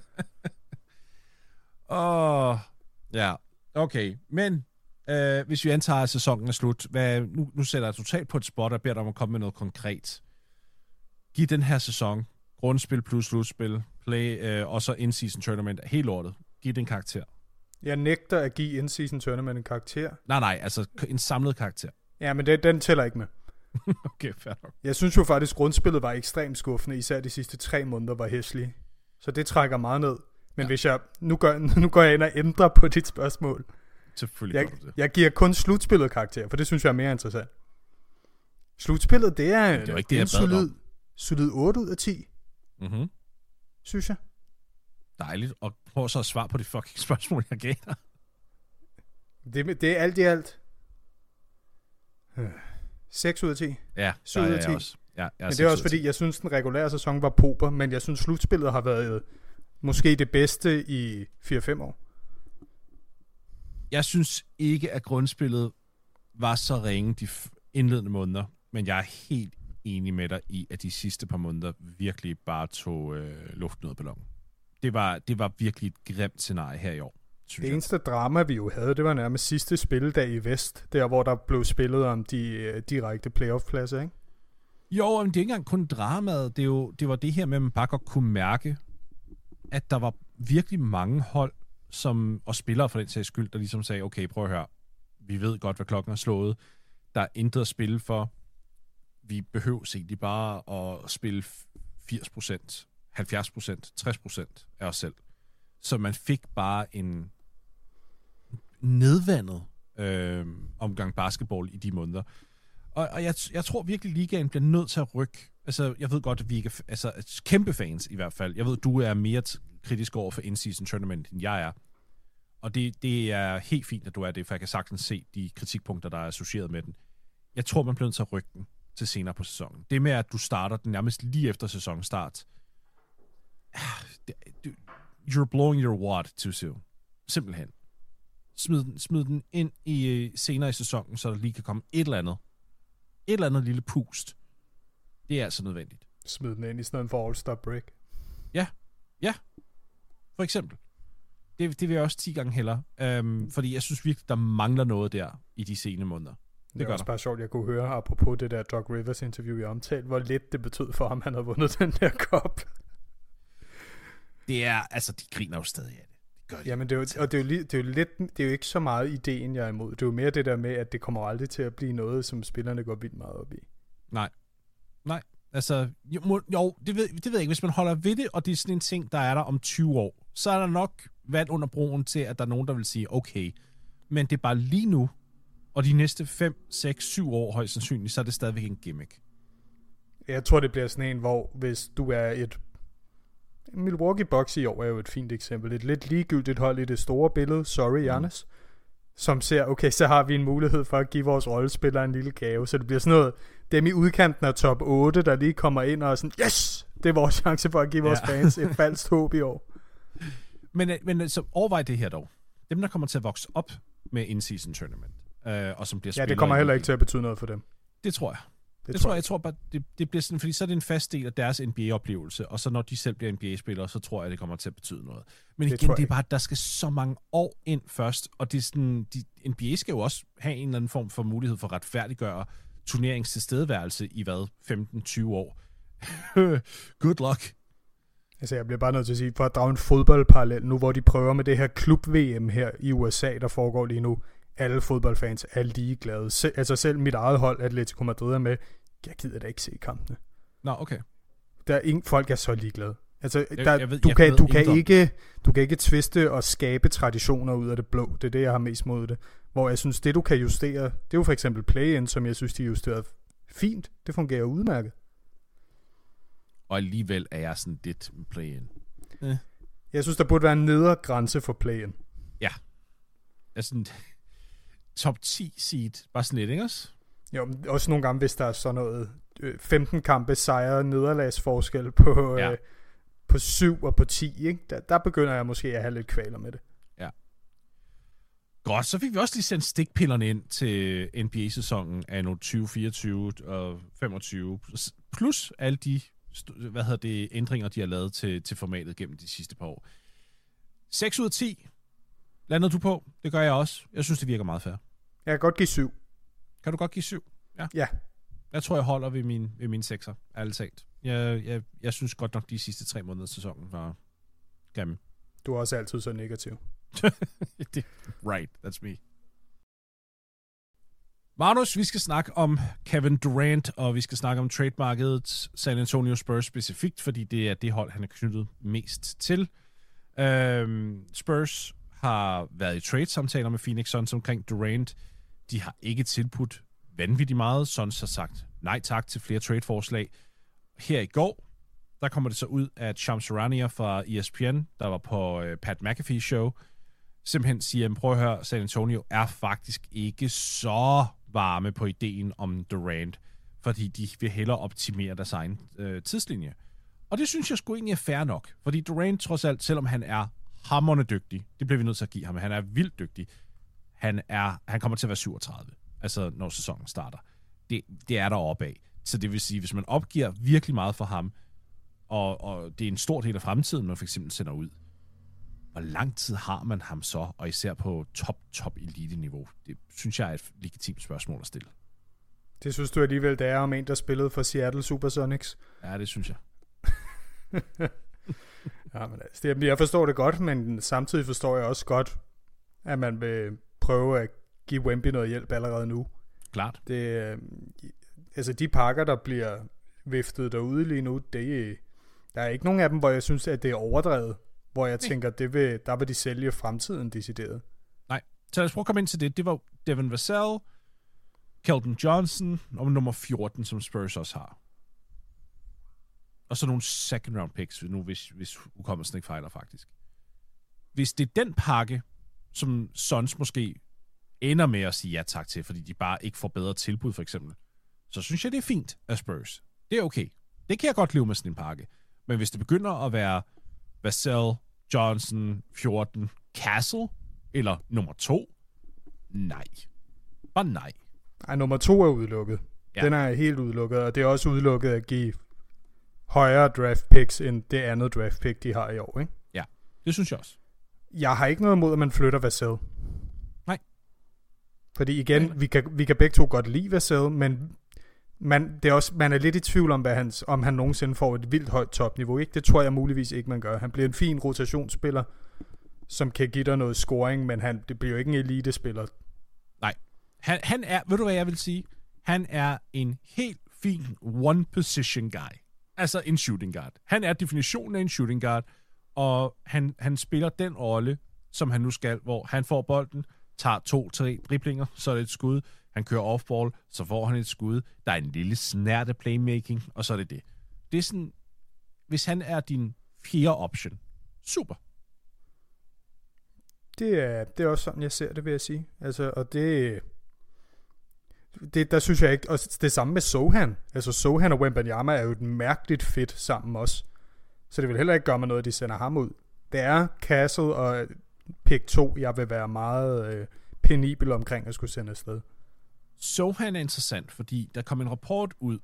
Åh, oh, ja, okay. Men øh, hvis vi antager, at sæsonen er slut, hvad, nu, nu sætter jeg totalt på et spot, og beder dig om at komme med noget konkret. Giv den her sæson, grundspil plus slutspil, play, øh, og så in-season tournament, helt lortet. Giv den karakter. Jeg nægter at give in-season tournament en karakter. Nej, nej, altså en samlet karakter. Ja, men det, den tæller ikke med. Okay, fair nok. Jeg synes jo faktisk, at grundspillet var ekstremt skuffende, især de sidste tre måneder var hæslige. Så det trækker meget ned. Men ja. hvis jeg, nu går, nu går jeg ind og ændrer på dit spørgsmål. Selvfølgelig jeg, det. Jeg giver kun slutspillet karakter, for det synes jeg er mere interessant. Slutspillet, det er, det er ikke det, en solid, solid otte ud af ti. Mhm. Synes jeg. Dejligt. Og prøv så at svare på de fucking spørgsmål, jeg gav dig. Det, det er alt i alt. seks ud af ti. Ja, syv ud af ti. Også. Ja, jeg men det er også fordi, jeg synes, den regulære sæson var pober, men jeg synes, slutspillet har været måske det bedste i fire fem år. Jeg synes ikke, at grundspillet var så ringe de indledende måneder, men jeg er helt enig med dig i, at de sidste par måneder virkelig bare tog øh, luften ud af ballonen. Det var, det var virkelig et grimt scenarie her i år. Det jeg. eneste drama, vi jo havde, det var nærmest sidste spilledag i Vest, der hvor der blev spillet om de uh, direkte playoff-pladser, ikke? Jo, men det er ikke engang kun dramaet. Det, er jo, det var det her med, at man bare godt kunne mærke, at der var virkelig mange hold, som, og spillere for den sags skyld, der ligesom sagde, okay, prøv at høre, vi ved godt, hvad klokken er slået. Der er intet at spille for. Vi behøver egentlig bare at spille firs procent, halvfjerds procent, tres procent af os selv. Så man fik bare en nedvandet øh, omgang basketball i de måneder. Og, og jeg, jeg tror virkelig, ligaen bliver nødt til at rykke. Altså, jeg ved godt, at vi ikke er altså, kæmpe fans i hvert fald. Jeg ved, du er mere kritisk over for in-season tournament, end jeg er. Og det, det er helt fint, at du er det, for jeg kan sagtens se de kritikpunkter, der er associeret med den. Jeg tror, man bliver nødt til at rykke den til senere på sæsonen. Det med, at du starter den nærmest lige efter sæsonstart. You're blowing your wad too soon. Simpelthen. Smid den, smid den ind i senere i sæsonen, så der lige kan komme et eller andet. Et eller andet lille pust. Det er altså nødvendigt. Smid den ind i stedet for All-Star Break. Ja. Ja. For eksempel. Det, det vil jeg også ti gange hellere. Um, fordi jeg synes virkelig, der mangler noget der i de sene måneder. Det, det er også der. Bare sjovt, jeg kunne høre, apropos det der Doc Rivers interview, jeg omtalte, hvor lidt det betød for ham, han havde vundet den der kop. Det er, altså, de griner jo stadig af det. Det gør de. Jamen, det er jo, og det er, jo, det, er jo lidt, det er jo ikke så meget ideen, jeg er imod. Det er jo mere det der med, at det kommer aldrig til at blive noget, som spillerne går vildt meget op i. Nej. Nej. Altså, jo, jo det, ved, det ved jeg ikke. Hvis man holder ved det, og det er sådan en ting, der er der om tyve år, så er der nok vand under broen til, at der er nogen, der vil sige, okay, men det er bare lige nu, og de næste fem, seks, syv år højst sandsynligt, så er det stadigvæk en gimmick. Jeg tror, det bliver sådan en, hvor hvis du er et Milwaukee Bucks i år er jo et fint eksempel. Et lidt ligegyldigt hold i det store billede. Sorry, Giannis. Mm. Som ser, okay, så har vi en mulighed for at give vores rollespillere en lille gave. Så det bliver sådan noget, dem i udkanten af top otte, der lige kommer ind og er sådan, yes! Det er vores chance for at give vores ja. fans et falsk håb i år. Men, men så overvej det her dog. Dem, der kommer til at vokse op med in-season tournament, øh, og som bliver ja, det kommer heller ikke til at betyde noget for dem. Det tror jeg. Det, det tror jeg. Jeg tror bare, det, det bliver sådan, fordi så er det en fast del af deres N B A-oplevelse, og så når de selv bliver N B A-spillere, så tror jeg, det kommer til at betyde noget. Men det igen, det er bare, at der skal så mange år ind først, og det er sådan, de, N B A skal jo også have en eller anden form for mulighed for at retfærdiggøre turneringstilstedeværelse i hvad, femten tyve år. Good luck. Altså, jeg bliver bare nødt til at sige, for at drage en fodboldparallel nu, hvor de prøver med det her klub-V M her i U S A, der foregår lige nu. Alle fodboldfans er ligeglade. Se, altså selv mit eget hold, Atletico Madrid, er med. Jeg gider da ikke se kampene. Nå, okay. Der er ingen, folk er så ligeglade. Altså, jeg, der, jeg ved, du, jeg kan, ved du, kan ikke, du kan ikke tviste og skabe traditioner ud af det blå. Det er det, jeg har mest mod det. Hvor jeg synes, det du kan justere, det er jo for eksempel play-in, som jeg synes, de justeret fint. Det fungerer udmærket. Og alligevel er jeg sådan lidt play-in. Eh. Jeg synes, der burde være en nedre grænse for play-in. Ja. Altså en top ti seed. Bare sådan lidt, ikke også? Jo, også nogle gange, hvis der er sådan noget femten kampe sejre nederlagsforskel på, ja. øh, på syv og på ti, ikke? Der, der begynder jeg måske at have lidt kvaler med det. Ja. Godt, så fik vi også lige sendt stikpillerne ind til N B A-sæsonen af nu tyve fireogtyve og femogtyve, plus alle de hvad hedder det, ændringer, de har lavet til, til formatet gennem de sidste par år. seks ud af ti landede du på. Det gør jeg også. Jeg synes, det virker meget fair. Jeg kan godt give syv. Kan du godt give syv? Ja. Ja. Jeg tror, jeg holder ved min, ved min sekser, ærligt talt. Jeg, jeg, jeg synes godt nok, de sidste tre måneder af sæsonen var gammel. Du er også altid så negativ. Right, that's me. Magnus, vi skal snakke om Kevin Durant, og vi skal snakke om trademarkedet San Antonio Spurs specifikt, fordi det er det hold, han er knyttet mest til. Øhm, Spurs har været i trade-samtaler med Phoenix Suns omkring Durant. De har ikke tilbudt vanvittigt meget. Suns har sagt nej tak til flere trade-forslag. Her i går, der kommer det så ud, at Shams Charania fra E S P N, der var på uh, Pat McAfee's show, simpelthen siger, prøv at høre, San Antonio er faktisk ikke så varme på ideen om Durant, fordi de vil hellere optimere deres egen øh, tidslinje. Og det synes jeg sgu egentlig er fair nok, fordi Durant trods alt, selvom han er hamrende dygtig, det bliver vi nødt til at give ham, han er vildt dygtig, han, er, han kommer til at være syvogtredive, altså når sæsonen starter. Det, det er der oppe af. Så det vil sige, hvis man opgiver virkelig meget for ham, og, og det er en stor del af fremtiden, man for eksempel sender ud, hvor lang tid har man ham så, og især på top, top elite-niveau? Det synes jeg er et legitimt spørgsmål at stille. Det synes du alligevel, det er om en, der spillede for Seattle Supersonics? Ja, det synes jeg. Ja, men altså, jeg forstår det godt, men samtidig forstår jeg også godt, at man vil prøve at give Wemby noget hjælp allerede nu. Klart. Det, altså de pakker, der bliver viftet derude lige nu, det, der er ikke nogen af dem, hvor jeg synes, at det er overdrevet. Hvor jeg tænker, det vil, der vil de sælge fremtiden decideret. Nej, så lad os prøve at komme ind til det. Det var Devin Vassell, Keldon Johnson og nummer fjorten, som Spurs også har. Og så nogle second round picks, nu hvis, hvis ukommelsen ikke fejler faktisk. Hvis det er den pakke, som Suns måske ender med at sige ja tak til, fordi de bare ikke får bedre tilbud for eksempel, så synes jeg, det er fint af Spurs. Det er okay. Det kan jeg godt leve med sådan en pakke. Men hvis det begynder at være Vassell, Johnson, fjorten, Castle, eller nummer to, nej. Bare nej. Nej, nummer to er udelukket. Ja. Den er helt udelukket, og det er også udelukket at give højere draft picks end det andet draft pick, de har i år, ikke? Ja, det synes jeg også. Jeg har ikke noget imod, at man flytter Vassell. Nej. Fordi igen, Nej. vi kan, vi kan begge to godt lide Vassell, men man, det er også, man er lidt i tvivl om, hvad hans, om han nogensinde får et vildt højt topniveau, ikke? Det tror jeg muligvis ikke, man gør. Han bliver en fin rotationsspiller, som kan give dig noget scoring, men han, det bliver jo ikke en elite-spiller. Nej. Han, han er, ved du hvad jeg vil sige? Han er en helt fin one-position guy. Altså en shooting guard. Han er definitionen af en shooting guard, og han, han spiller den rolle, som han nu skal, hvor han får bolden, tager to-tre driblinger, så er det et skud. Han kører off-ball, så får han et skud. Der er en lille snærte playmaking, og så er det det. Det er sådan, hvis han er din fjerde option, super. Det er, det er også sådan, jeg ser det, vil jeg sige. Altså, og det... det, der synes jeg ikke, og det samme med Sohan. Altså Sohan og Wembanyama er jo et mærkeligt fedt sammen også. Så det vil heller ikke gøre mig noget, at de sender ham ud. Det er Castle og pick to, jeg vil være meget øh, penibel omkring at skulle sende afsted. Sohan er interessant, fordi der kom en rapport ud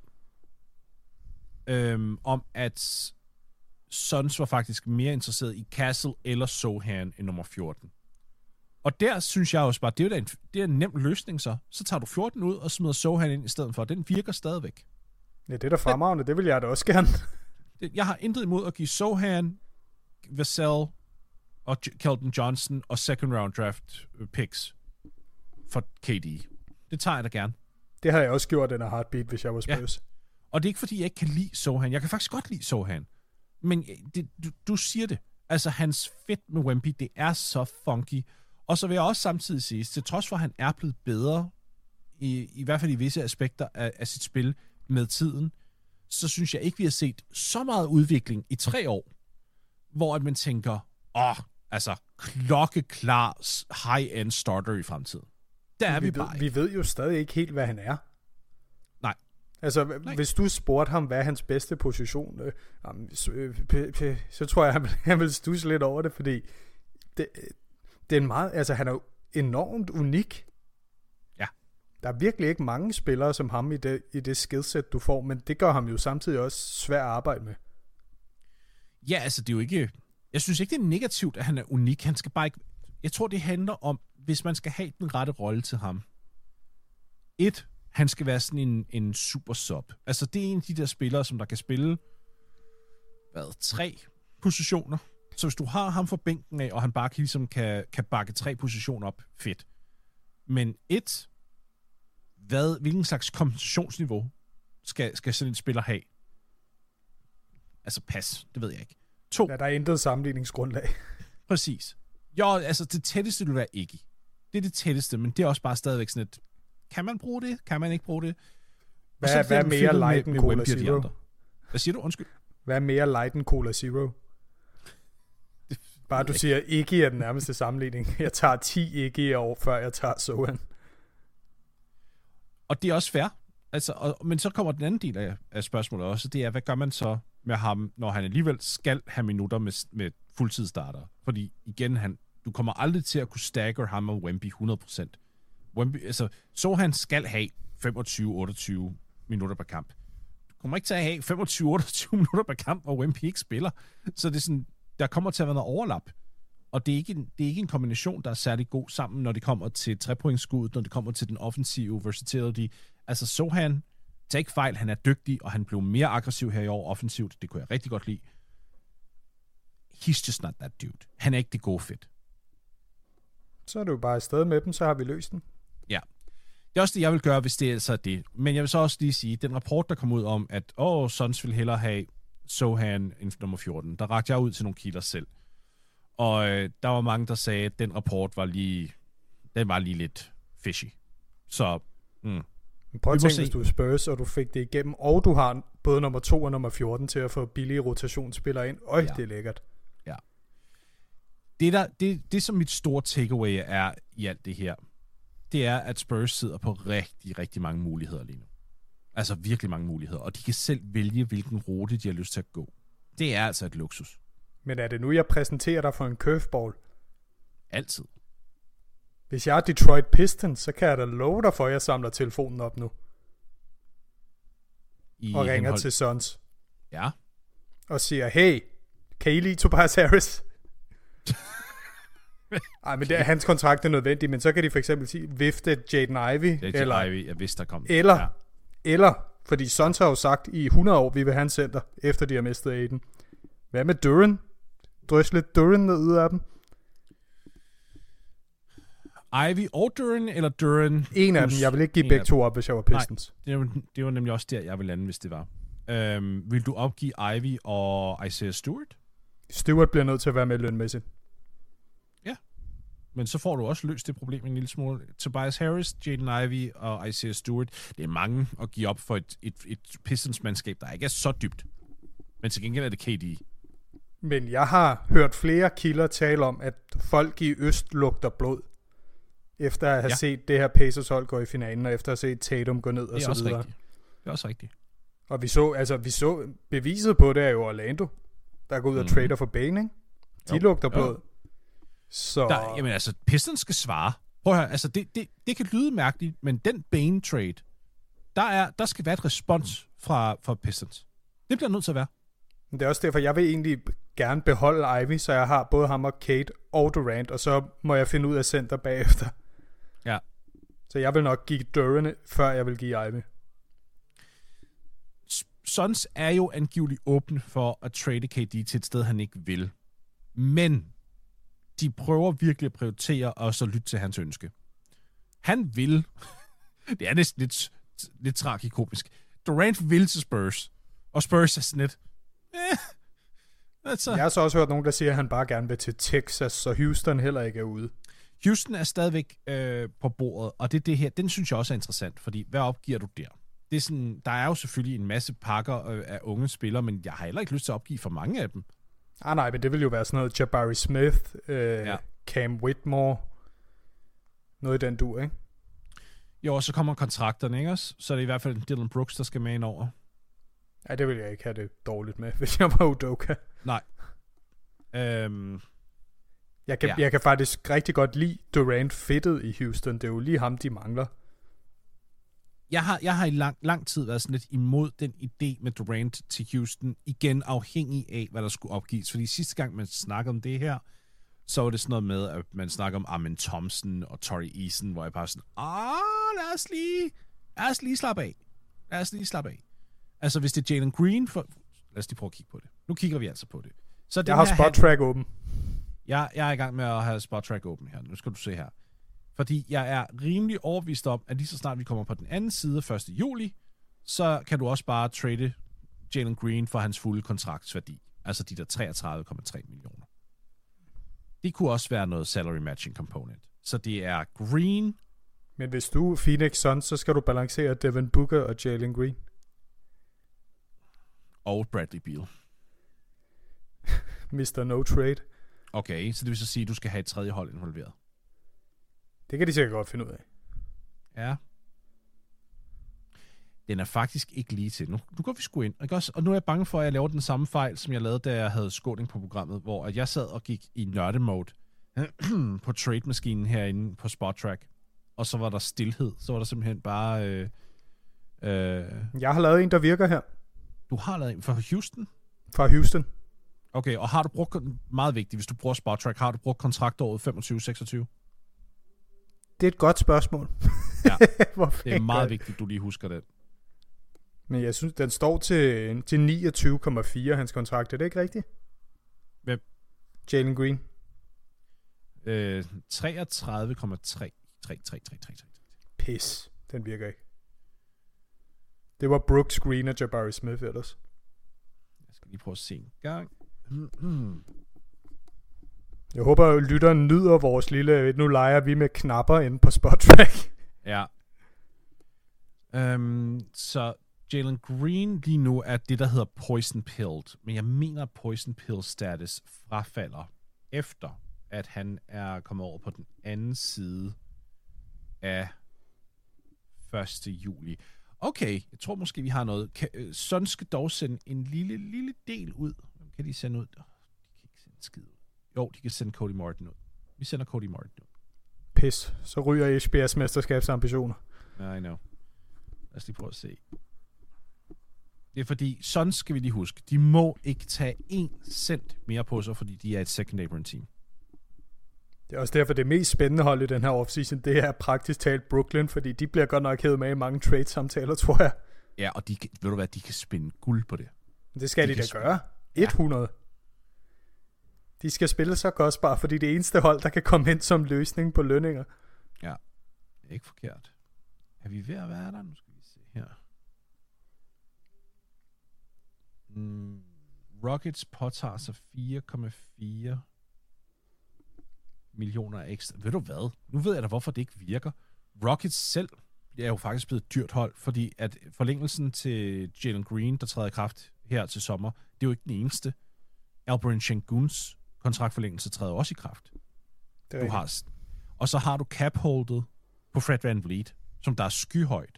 øhm, om, at Suns var faktisk mere interesseret i Castle eller Sohan end nummer fjorten. Og der synes jeg også bare, det er, en, det er en nem løsning så. Så tager du fjorten ud og smider Sohan ind i stedet for. Den virker stadigvæk. Ja, det er da fremragende. Det vil jeg da også gerne. Jeg har intet imod at give Sohan, Vassell og Keldon Johnson og second round draft picks for K D. Det tager jeg da gerne. Det har jeg også gjort, den her heartbeat, hvis jeg var Spurs. Ja. Og det er ikke, fordi jeg ikke kan lide Sohan. Jeg kan faktisk godt lide Sohan. Men det, du, du siger det. Altså, hans fit med Wemby, det er så funky. Og så vil jeg også samtidig sige, til trods for, at han er blevet bedre, i, i hvert fald i visse aspekter af, af sit spil med tiden, så synes jeg ikke, vi har set så meget udvikling i tre år, hvor at man tænker, åh, altså, klokkeklar high-end starter i fremtiden. Der er vi, vi bare ved, Vi ved jo stadig ikke helt, hvad han er. Nej. Altså, Nej. Hvis du spurgte ham, hvad er hans bedste position, øh, så, øh, så tror jeg, han vil, han vil stusse lidt over det, fordi det, det er en meget, altså, han er jo enormt unik. Ja. Der er virkelig ikke mange spillere som ham i det, i det skillset, du får, men det gør ham jo samtidig også svært at arbejde med. Ja, altså, det er jo ikke... Jeg synes ikke, det er negativt, at han er unik. Han skal bare ikke... Jeg tror, det handler om, hvis man skal have den rette rolle til ham. Et, han skal være sådan en, en super sub. Altså, det er en af de der spillere, som der kan spille hvad, tre positioner. Så hvis du har ham fra bænken af, og han bare ligesom kan, kan bakke tre positioner op, fedt. Men et, hvad, hvilken slags kompensationsniveau skal, skal sådan en spiller have? Altså, pas, det ved jeg ikke. To. Ja, der er intet sammenligningsgrundlag. Præcis. Jo, altså det tætteste vil være ikke. Det er det tætteste, men det er også bare stadigvæk sådan et, kan man bruge det? Kan man ikke bruge det? Hvad, så hvad er mere light end Cola Zero? Hvad siger du? Undskyld. Hvad er mere light end Cola Zero? Bare du siger, ikke er den nærmeste sammenligning. Jeg tager ti ikke år, før jeg tager Sohan. Og det er også fair. Altså, og, men så kommer den anden del af, af spørgsmålet også, det er, hvad gør man så med ham, når han alligevel skal have minutter med, med fuldtidsstarter? Fordi igen, han, du kommer aldrig til at kunne stagger ham og Wemby hundrede procent. Wemby, altså, så han skal have femogtyve otteogtyve minutter per kamp. Du kommer ikke til at have femogtyve otteogtyve minutter per kamp, hvor Wemby ikke spiller. Så det er sådan, der kommer til at være noget overlap. Og det er, ikke en, det er ikke en kombination, der er særlig god sammen, når det kommer til trepointsskud, når det kommer til den offensive versatility. Altså, så han, tag ikke fejl, han er dygtig, og han blev mere aggressiv her i år offensivt. Det kunne jeg rigtig godt lide. He's just not that dude. Han er ikke det gode fit. Så er du bare afsted med dem, så har vi løst den. Ja. Det er også det, jeg vil gøre, hvis det er så det. Men jeg vil så også lige sige, den rapport, der kom ud om, at åh, Suns vil hellere have Sohan end nummer fjorten, der rakte jeg ud til nogle kilder selv. Og øh, der var mange, der sagde, at den rapport var lige, den var lige lidt fishy. Så, mm. Prøv at tænke, hvis du er Spurs, og du fik det igennem, og du har både nummer to og nummer fjorten til at få billige rotationsspillere ind. Øj, ja. Det er lækkert. Ja. Det, der, det, det, som mit store takeaway er i alt det her, det er, at Spurs sidder på rigtig, rigtig mange muligheder lige nu. Altså virkelig mange muligheder. Og de kan selv vælge, hvilken rute de har lyst til at gå. Det er altså et luksus. Men er det nu, jeg præsenterer dig for en curveball? Altid. Hvis jeg er Detroit Pistons, så kan jeg da love dig for, at jeg samler telefonen op nu. I og ringer henhold... til Suns. Ja. Og siger, hey, kan I lide Tobias Harris? Ej, men det er, hans kontrakt er nødvendig, men så kan de for eksempel sige, vifte Jaden Ivey. Jaden eller, Ivey, jeg vidste, der kom. Eller, ja. eller, fordi Suns har jo sagt i hundrede år, vi vil have en center, efter de har mistet Aiden. Hvad med Duren? Drøs lidt Duren ned ud af dem. Ivey og Duren, eller Duren? En af dem. Jeg vil ikke give begge to op, hvis jeg var Pistons. Nej, det var, det var nemlig også der, jeg ville lande, hvis det var. Øhm, vil du opgive Ivey og Isaiah Stewart? Stewart bliver nødt til at være med lønmæssigt. Ja, men så får du også løst det problem en lille smule. Tobias Harris, Jaden Ivey og Isaiah Stewart. Det er mange at give op for et, et, et Pistons-mandskab, der ikke er så dybt. Men til gengæld er det K D. Men jeg har hørt flere kilder tale om, at folk i øst lugter blod. efter at have Ja. set det her Pacers hold gå i finalen, og efter at have set Tatum gå ned og Det er så også videre. rigtigt. Det er også rigtigt. Og vi så, altså, vi så beviset på det er jo Orlando, der går ud og Mhm. trader for Bane, ikke? De Jo, lugter jo. på. Så Der, jamen altså, Pistons skal svare. Prøv at høre, altså det, det, det kan lyde mærkeligt, men den Bane trade, der, er, der skal være et respons fra, fra Pistons. Det bliver nødt til at være. det er også derfor, jeg vil egentlig gerne beholde Ivy, så jeg har både ham og Kate og Durant, og så må jeg finde ud af center bagefter. Ja. Så jeg vil nok give Durant, før jeg vil give Ivy. Suns er jo angiveligt åbne for at trade K D til et sted, han ikke vil. Men de prøver virkelig at prioritere og så lytte til hans ønske. Han vil, det er næsten lidt, lidt tragikomisk, Durant vil til Spurs, og Spurs er sådan lidt, eh, altså. Jeg har så også hørt nogen, der siger, at han bare gerne vil til Texas, så Houston heller ikke er ude. Houston er stadigvæk øh, på bordet, og det, det her, den synes jeg også er interessant, fordi hvad opgiver du der? Det er sådan, der er jo selvfølgelig en masse pakker øh, af unge spillere, men jeg har heller ikke lyst til at opgive for mange af dem. Ah nej, men det vil jo være sådan noget Jabari Smith, øh, ja. Cam Whitmore, noget i den dur, ikke? Jo, og så kommer kontrakterne, ikke også? Så er det i hvert fald Dylan Brooks, der skal med ind over. Ja, det vil jeg ikke have det dårligt med, hvis jeg var Udoka. Nej. Øhm, jeg, kan, ja. jeg kan faktisk rigtig godt lide Durant fittet i Houston. Det er jo lige ham, de mangler. Jeg har, jeg har i lang, lang tid været sådan lidt imod den idé med Durant til Houston, igen afhængig af, hvad der skulle opgives. Fordi sidste gang, man snakkede om det her, så var det sådan noget med, at man snakker om Amen Thompson og Torrey Eason, hvor jeg bare sådan, ah, lad os lige, lad os lige slappe af. Lad os lige slappe af. Altså, hvis det er Jalen Green, for, lad os lige prøve at kigge på det. Nu kigger vi altså på det. Så jeg har spot track åben. Jeg, jeg er i gang med at have spot track åben her. Nu skal du se her. Fordi jeg er rimelig overbevist om, at lige så snart vi kommer på den anden side første juli, så kan du også bare trade Jalen Green for hans fulde kontraktsværdi. Altså de der treogtredive komma tre millioner. Det kunne også være noget salary matching component. Så det er Green. Men hvis du er Phoenix Suns, så skal du balancere Devin Booker og Jalen Green. Og Bradley Beal. mister No Trade. Okay, så det vil så sige, at du skal have et tredje hold involveret. Det kan de sikkert godt finde ud af. Ja. Den er faktisk ikke lige til. Nu, nu går vi sgu ind. Ikke også? Og nu er jeg bange for, at jeg laver den samme fejl, som jeg lavede, da jeg havde skåling på programmet, hvor jeg sad og gik i nørdemode på trade-maskinen herinde på SpotTrack. Og så var der stillhed. Så var der simpelthen bare... Øh, øh, Jeg har lavet en, der virker her. du har lavet en fra Houston? Fra Houston. Okay, og har du brugt... Meget vigtigt, hvis du bruger SpotTrack, har du brugt kontraktåret femogtyve seksogtyve? Det er et godt spørgsmål. Ja, Hvor det er meget vigtigt, du lige husker det. Men jeg synes, den står til, til niogtyve komma fire, hans kontrakt. Er det ikke rigtigt? Hvem? Jalen Green. Øh, treogtredive komma tre tre tre tre tre tre. Pis. Den virker ikke. Det var Brooks, Green og Jabari Smith ellers. Jeg skal lige prøve at se en gang. Mm-hmm. Jeg håber, at lytteren nyder vores lille... Nu leger vi med knapper inde på SpotTrack. Ja. Um, så Jalen Green lige nu er det, der hedder poison pilled. Men jeg mener, at poison pill status frafalder efter, at han er kommet over på den anden side af første juli. Okay, jeg tror måske, vi har noget. Kan, øh, Suns skal dog sende en lille, lille del ud. Hvem kan de sende ud? Oh, de kan ikke sende skid ud. Jo, de kan sende Cody Martin ud. Vi sender Cody Martin ud. Pis. Så ryger H B A's mesterskabsambitioner. I know. Lad os lige prøve at se. Det er fordi, sådan skal vi lige huske, de må ikke tage en cent mere på sig, fordi de er et second apron team. Det er også derfor, det mest spændende hold i den her offseason, det er praktisk talt Brooklyn, fordi de bliver godt nok hævet med i mange trade-samtaler, tror jeg. Ja, og de, ved du hvad, de kan spinde guld på det. Det skal de, de da spille. gøre. hundrede. Ja. De skal spille så kostbart, fordi det eneste hold, der kan komme hen som løsning på lønninger. Ja, det er ikke forkert. Er vi ved at være der? Nu skal vi se her. Mm, Rockets påtager sig fire komma fire millioner ekstra. Ved du hvad? Nu ved jeg da, hvorfor det ikke virker. Rockets selv er jo faktisk blevet et dyrt hold, fordi at forlængelsen til Jalen Green, der træder i kraft her til sommer, det er jo ikke den eneste. Alperen Senguns kontraktforlængelse træder også i kraft. Du har, og så har du cap-holdet på Fred VanVleet, som der er skyhøjt.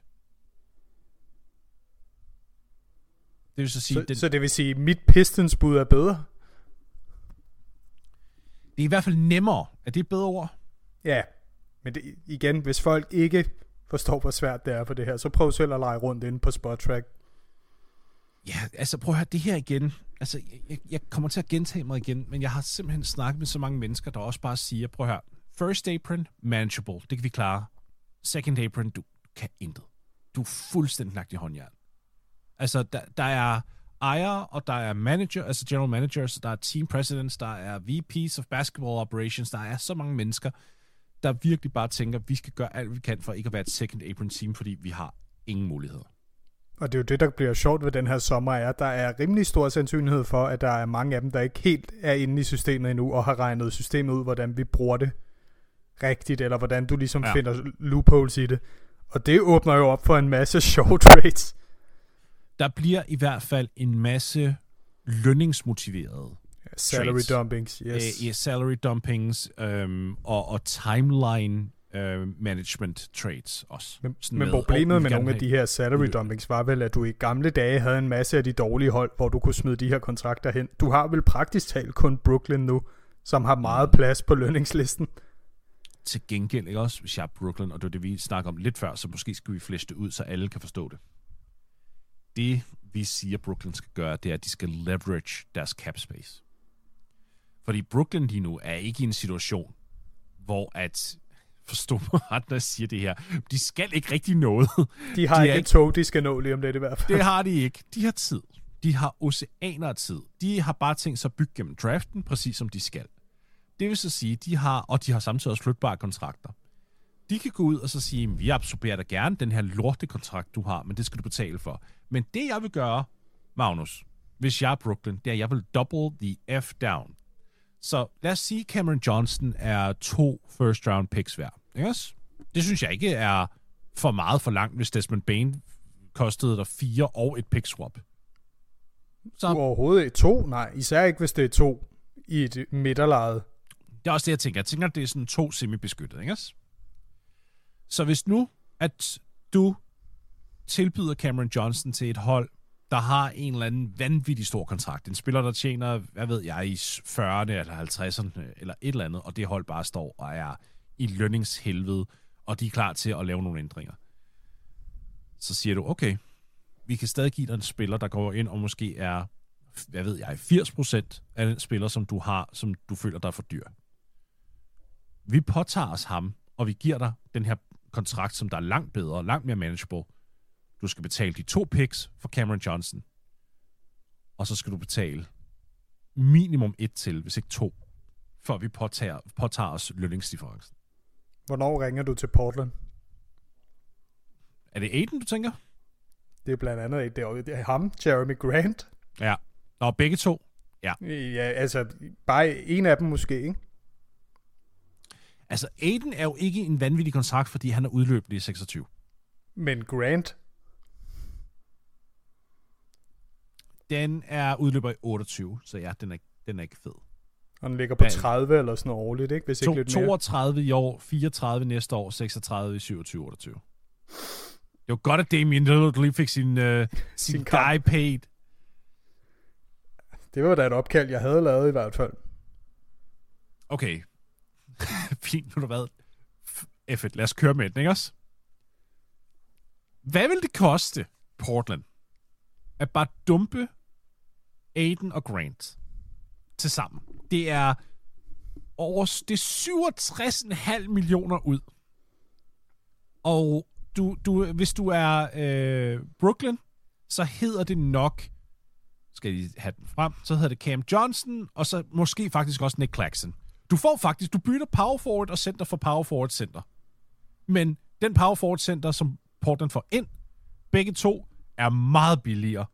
Det vil så sige... Så, den, så det vil sige, at mit Pistons bud er bedre? Det er i hvert fald nemmere. Er det et bedre ord? Ja, men det, igen, hvis folk ikke forstår, hvor svært det er for det her, så prøv selv at lege rundt inde på Spottrack. Ja, altså prøv at høre det her igen. Altså, jeg, jeg kommer til at gentage mig igen, men jeg har simpelthen snakket med så mange mennesker, der også bare siger, prøv at høre, first apron, manageable, det kan vi klare. Second apron, du kan intet. Du er fuldstændig knagt i håndjern. Altså, der, der er ejere, og der er manager, altså general managers, der er team presidents, der er V P's of basketball operations, der er så mange mennesker, der virkelig bare tænker, vi skal gøre alt, vi kan for ikke at være et second apron team, fordi vi har ingen muligheder. Og det er jo det, der bliver sjovt ved den her sommer, er, at der er rimelig stor sandsynlighed for, at der er mange af dem, der ikke helt er inde i systemet endnu, og har regnet systemet ud, hvordan vi bruger det rigtigt, eller hvordan du ligesom ja. finder loopholes i det. Og det åbner jo op for en masse short trades. Der bliver i hvert fald en masse lønningsmotiverede ja, salary trades. dumpings, yes. Ja, salary dumpings øhm, og, og timeline øh, management trades også. Men, men problemet med nogle af de her salary dumpings var vel, at du i gamle dage havde en masse af de dårlige hold, hvor du kunne smide de her kontrakter hen. Du har vel praktisk talt kun Brooklyn nu, som har meget plads på lønningslisten. Til gengæld, ikke også, hvis jeg er Brooklyn, og det er det, vi snakker om lidt før, så måske skal vi flæske det ud, så alle kan forstå det. Det, vi siger, Brooklyn skal gøre, det er, at de skal leverage deres cap space. Fordi Brooklyn lige nu er ikke i en situation, hvor at, forstå mig ret, når jeg siger det her, de skal ikke rigtig noget. De har de ikke et tog, de skal nå lige om lidt i hvert fald. Det har de ikke. De har tid. De har oceaner af tid. De har bare tænkt sig at bygge gennem draften, præcis som de skal. Det vil så sige, de har, og de har samtidig også flytbare kontrakter. De kan gå ud og så sige, vi absorberer dig gerne den her lortekontrakt, du har, men det skal du betale for. Men det, jeg vil gøre, Magnus, hvis jeg er Brooklyn, det er, at jeg vil double the F down. Så lad os sige, Cameron Johnson er to first round picks hver. Ikke også? Det synes jeg ikke er for meget for langt, hvis Desmond Bane kostede dig fire og et pick swap. Så overhovedet ikke to? Nej, især ikke, hvis det er to i et midterlejet. Det er også det, jeg tænker. Jeg tænker, at det er sådan to semi-beskyttet, ikke også? Så hvis nu, at du tilbyder Cameron Johnson til et hold, der har en eller anden vanvittig stor kontrakt, en spiller, der tjener, hvad ved jeg, i fyrrerne eller halvtredserne eller et eller andet, og det hold bare står og er i lønningshelvede, og de er klar til at lave nogle ændringer. Så siger du, okay, vi kan stadig give dig en spiller, der går ind og måske er, hvad ved jeg, firs procent af den spiller, som du har, som du føler, der er for dyr. Vi påtager os ham, og vi giver dig den her kontrakt, som der er langt bedre, langt mere manageable. Du skal betale de to picks for Cameron Johnson, og så skal du betale minimum et til, hvis ikke to, før vi påtager, påtager os lønningsdifferencen. Hvornår ringer du til Portland? Er det Aiden, du tænker? Det er blandt andet det er, det er ham, Jeremy Grant. Ja, og begge to. Ja. Ja, altså bare en af dem måske, ikke? Altså, Aiden er jo ikke en vanvittig kontrakt, fordi han er udløbende i seksogtyve. Men Grant? Den er udløber i otteogtyve, så ja, den er, den er ikke fed. Og den ligger på tredive eller sådan noget årligt, ikke? Hvis to, ikke lidt mere. toogtredive i år, fireogtredive næste år, seksogtredive i syvogtyve otteogtyve. Det var godt, at Damian Lillard lige fik sin, uh, sin, sin guy paid. Det var da et opkald, jeg havde lavet i hvert fald. Okay. Fint, nu har du været F et. Lad os køre med den, ikke også? Hvad vil det koste, Portland, at bare dumpe Aiden og Grant til sammen? Det er over det er syvogtres komma fem millioner ud. Og du, du, hvis du er øh, Brooklyn, så hedder det nok, skal I have den frem, så hedder det Cam Johnson, og så måske faktisk også Nick Claxton. Du får faktisk, du bytter power forward og center for power forward center. Men den power forward center, som Portland får ind, begge to er meget billigere.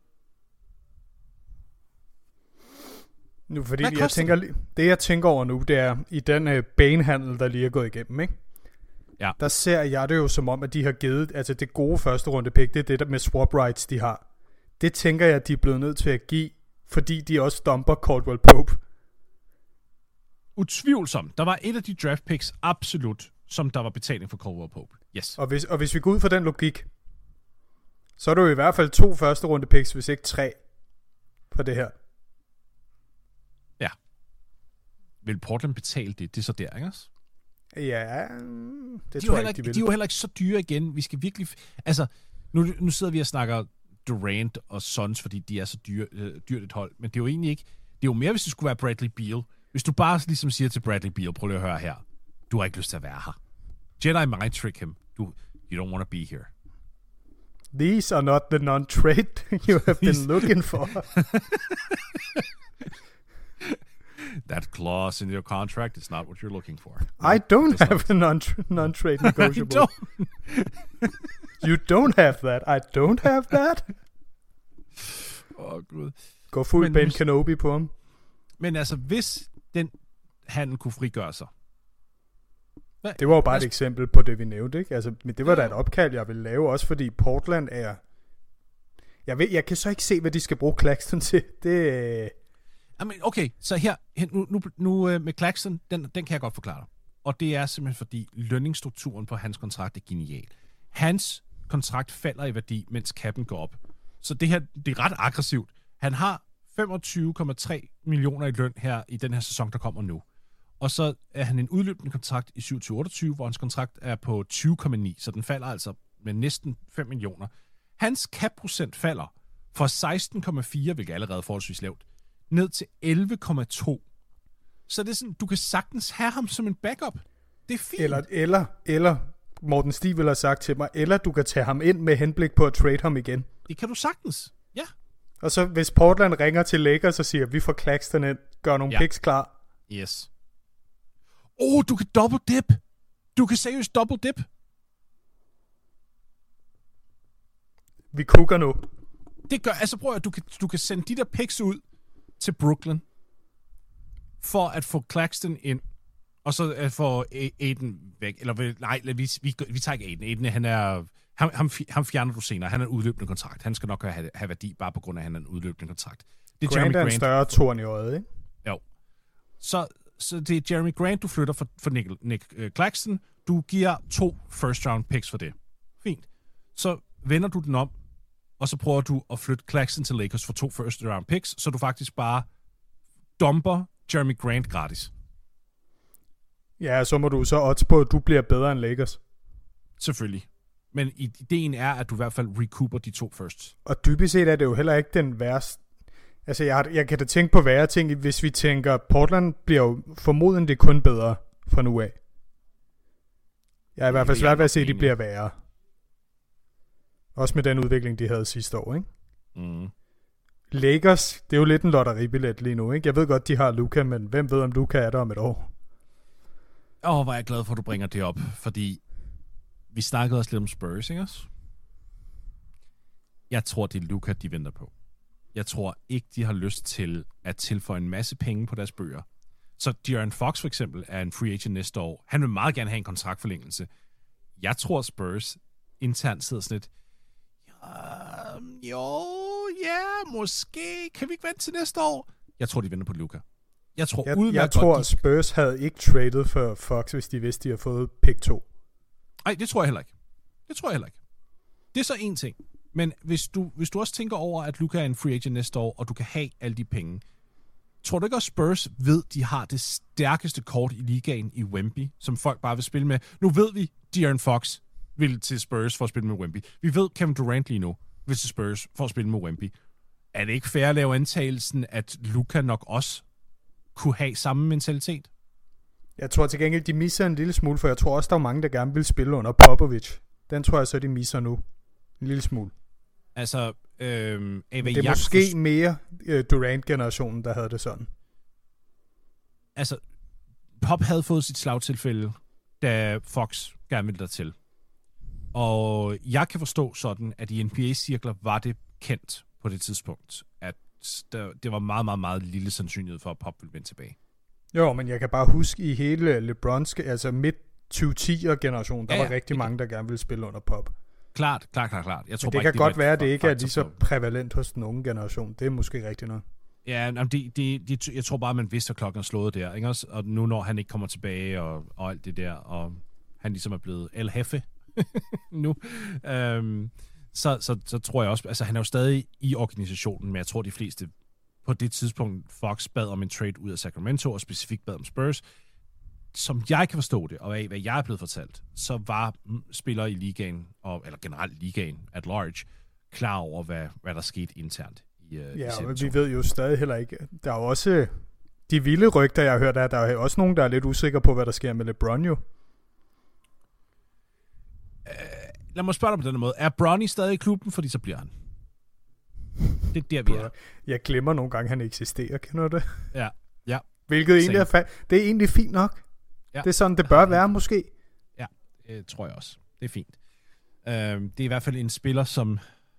Nu, fordi jeg tænker, det jeg tænker over nu, det er i den uh, banehandel, der lige er gået igennem, ikke? Ja. Der ser jeg det jo som om, at de har givet, altså det gode første runde pick, det er det der med swap rights, de har. Det tænker jeg, at de er blevet nødt til at give, fordi de også dumper Caldwell Pope. Utvivlsomt. Der var et af de draft picks absolut som der var betaling for Caldwell Pope. Yes. Og hvis, og hvis vi går ud fra den logik, så er det jo i hvert fald to første runde picks, hvis ikke tre, for det her. Ja. Vil Portland betale det? Det er så der, ikke også? Ja, det de tror jeg ikke, de vil. De er jo heller ikke så dyre igen. Vi skal virkelig... Altså, nu, nu sidder vi og snakker Durant og Suns, fordi de er så dyre, øh, dyrt et hold. Men det er jo egentlig ikke... Det er jo mere, hvis det skulle være Bradley Beal. Hvis du bare ligesom siger til Bradley Beal, prøv lige at høre her. Du har ikke lyst til at være her. Jedi mind trick him. Du, you don't want to be here. These are not the non-trade you have been looking for. That clause in your contract is not what you're looking for. I don't That's have not... a non- non-trade negotiable. I don't. You don't have that. I don't have that. Åh, oh, Gud. Gå fuld Ben Kenobi på ham. Men altså, hvis den handel kunne frigøre sig. Hvad? Det var jo bare et eksempel på det, vi nævnte, ikke? Altså, men det var da et opkald, jeg ville lave, også fordi Portland er... Jeg, ved, jeg kan så ikke se, hvad de skal bruge Claxton til. Det... Jamen, okay, så her, nu, nu, nu med Claxton, den, den kan jeg godt forklare dig. Og det er simpelthen fordi lønningsstrukturen på hans kontrakt er genial. Hans kontrakt falder i værdi, mens cappen går op. Så det her, det er ret aggressivt. Han har femogtyve komma tre millioner i løn her i den her sæson, der kommer nu. Og så er han en udløbende kontrakt i syvogtyve otteogtyve, hvor hans kontrakt er på tyve komma ni, så den falder altså med næsten fem millioner. Hans cap-procent falder fra seksten komma fire, hvilket er allerede forholdsvis lavt, ned til elleve komma to. Så det er sådan, du kan sagtens have ham som en backup. Det er fint. Eller, eller, eller Morten Stig vil have sagt til mig, eller du kan tage ham ind med henblik på at trade ham igen. Det kan du sagtens, ja. Og så hvis Portland ringer til Lakers og siger, vi får Claxton ind, gør nogle ja. picks klar. Yes. Åh, oh, du kan double dip. Du kan seriøst double dip. Vi kukker nu. Det gør, altså prøv at du kan, du kan sende de der picks ud til Brooklyn for at få Claxton ind, og så at få Aiden væk. Eller nej, vi, vi, vi tager ikke Aiden. Aiden, han er... Ham, ham, ham fjerner du senere. Han er en udløbende kontrakt. Han skal nok have, have værdi, bare på grund af, at han er en udløbende kontrakt. Det er Grant Jeremy er en Grant. større torn i øjet, ikke? Jo. Så, så det er Jeremy Grant, du flytter for, for Nick, Nick uh, Claxton. Du giver to first round picks for det. Fint. Så vender du den om, og så prøver du at flytte Claxton til Lakers for to first round picks, så du faktisk bare dumper Jeremy Grant gratis. Ja, så må du så odds på, at du bliver bedre end Lakers. Selvfølgelig. Men ideen er, at du i hvert fald recouper de to firsts. Og dybest set er det jo heller ikke den værste. Altså, jeg, jeg kan da tænke på værre ting, hvis vi tænker, Portland bliver jo formodentlig kun bedre fra nu af. Jeg er i hvert fald svært ved at se, at de bliver værre. Også med den udvikling, de havde sidste år, ikke? Mm. Lakers, det er jo lidt en lotteribillet lige nu, ikke? Jeg ved godt, de har Luka, men hvem ved, om Luka er der om et år? Åh, oh, hvor er jeg glad for, at du bringer det op, fordi vi snakkede også lidt om Spurs, ikke også? Jeg tror, det er Luka, de venter på. Jeg tror ikke, de har lyst til at tilføje en masse penge på deres bøger. Så De'Aaron Fox for eksempel er en free agent næste år. Han vil meget gerne have en kontraktforlængelse. Jeg tror, Spurs internt sidder sådan lidt, jo, ja, måske. Kan vi ikke vente til næste år? Jeg tror, de venter på Luka. Jeg tror, jeg, jeg tror de... Spurs havde ikke traded for Fox, hvis de vidste, de havde fået pick to. Nej, det tror jeg heller ikke. Det tror jeg heller ikke. Det er så en ting. Men hvis du, hvis du også tænker over, at Luka er en free agent næste år, og du kan have alle de penge, tror du ikke også, Spurs ved, de har det stærkeste kort i ligaen i Wemby, som folk bare vil spille med? Nu ved vi, De'Aaron Fox vil til Spurs for at spille med Wemby. Vi ved, Kevin Durant lige nu vil til Spurs for at spille med Wemby. Er det ikke fair at lave antagelsen, at Luka nok også kunne have samme mentalitet? Jeg tror til gengæld, de misser en lille smule, for jeg tror også, der er mange, der gerne vil spille under Popovic. Den tror jeg så, de misser nu. En lille smule. Altså, øhm, Ava, det er måske for... mere øh, Durant-generationen, der havde det sådan. Altså, Pop havde fået sit slagtilfælde, da Fox gerne ville dertil. Og jeg kan forstå sådan, at i N B A-cirkler var det kendt på det tidspunkt, at der, det var meget, meget, meget lille sandsynlighed for, at Pop ville vende tilbage. Jo, men jeg kan bare huske i hele LeBrons, altså midt tyve ti-generationen, der ja, ja, var rigtig mange, der gerne ville spille under Pop. Klart, klart, klart, klart. Jeg tror men det bare, kan ikke, godt være, at det ikke er lige så prævalent hos den unge generation. Det er måske rigtigt nok. Ja, det, det, det, jeg tror bare, man vidste, at klokken er slået der, ikke også? Og nu når han ikke kommer tilbage og, og alt det der, og han ligesom er blevet El Jefe nu, øhm, så, så, så tror jeg også, altså han er jo stadig i organisationen, men jeg tror de fleste på det tidspunkt, Fox bad om en trade ud af Sacramento, og specifikt bad om Spurs. Som jeg kan forstå det, og af hvad jeg er blevet fortalt, så var spillere i ligaen, og, eller generelt ligaen at large, klar over, hvad, hvad der skete internt. I, uh, ja, i og vi ved jo stadig heller ikke. Der er jo også de vilde rygter, jeg har hørt, der, der er også nogen, der er lidt usikre på, hvad der sker med LeBron jo. Uh, lad mig spørge dig på den måde. Er Bronny stadig i klubben, fordi så bliver han? Det er der, vi er. Jeg glemmer nogle gange, han eksisterer, kender du det? Ja, ja. Hvilket egentlig er, fa- det er egentlig fint nok. Ja. Det er sådan, det bør være, måske. Ja, det tror jeg også. Det er fint. Uh, det er i hvert fald en spiller, som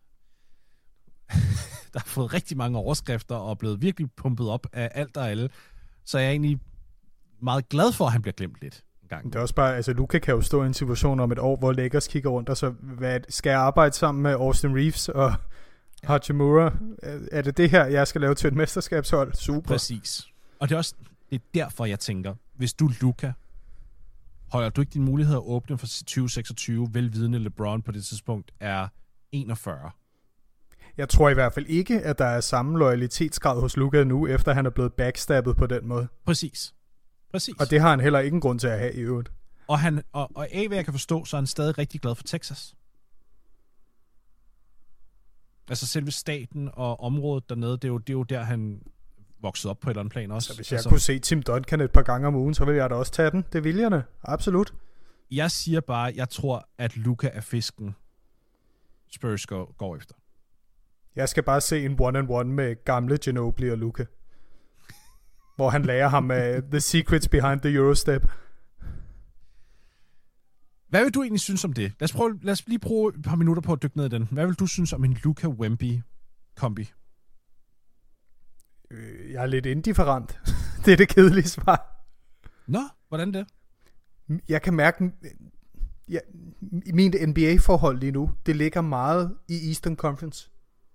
der har fået rigtig mange overskrifter og er blevet virkelig pumpet op af alt og alle. Så jeg er egentlig meget glad for, at han bliver glemt lidt en gang. Det er også bare, altså Luka kan jo stå i en situation om et år, hvor Lakers kigger rundt, og så hvad, skal jeg arbejde sammen med Austin Reeves og Hachimura? Er det det her, jeg skal lave til et mesterskabshold? Super. Præcis. Og det er også det er derfor, jeg tænker, hvis du Luka, holder du ikke din mulighed at åbne for tyve seksogtyve, velvidende LeBron på det tidspunkt er enogfyrre? Jeg tror i hvert fald ikke, at der er samme loyalitetsgrad hos Luka nu, efter han er blevet backstabbet på den måde. Præcis. Præcis. Og det har han heller ikke en grund til at have i øvrigt. Og, han, og, og af hvad jeg kan forstå, så er han stadig rigtig glad for Texas. Altså selve staten og området dernede, det er jo, det er jo der, han voksede op på et eller andet plan også. Så hvis jeg altså, kunne se Tim Duncan et par gange om ugen, så ville jeg da også tage den. Det vil jeg da. Absolut. Jeg siger bare, jeg tror, at Luka er fisken, Spurs går, går efter. Jeg skal bare se en one-on-one med gamle Ginobili og Luka. Hvor han lærer ham uh, the secrets behind the Eurostep. Hvad vil du egentlig synes om det? Lad os, prøve, lad os lige bruge et par minutter på at dykke ned i den. Hvad vil du synes om en Luka-Wemby-kombi? Øh, jeg er lidt indifferent. Det er det kedelige svar. Nå, hvordan det? Jeg kan mærke, ja, min N B A-forhold lige nu, det ligger meget i Eastern Conference.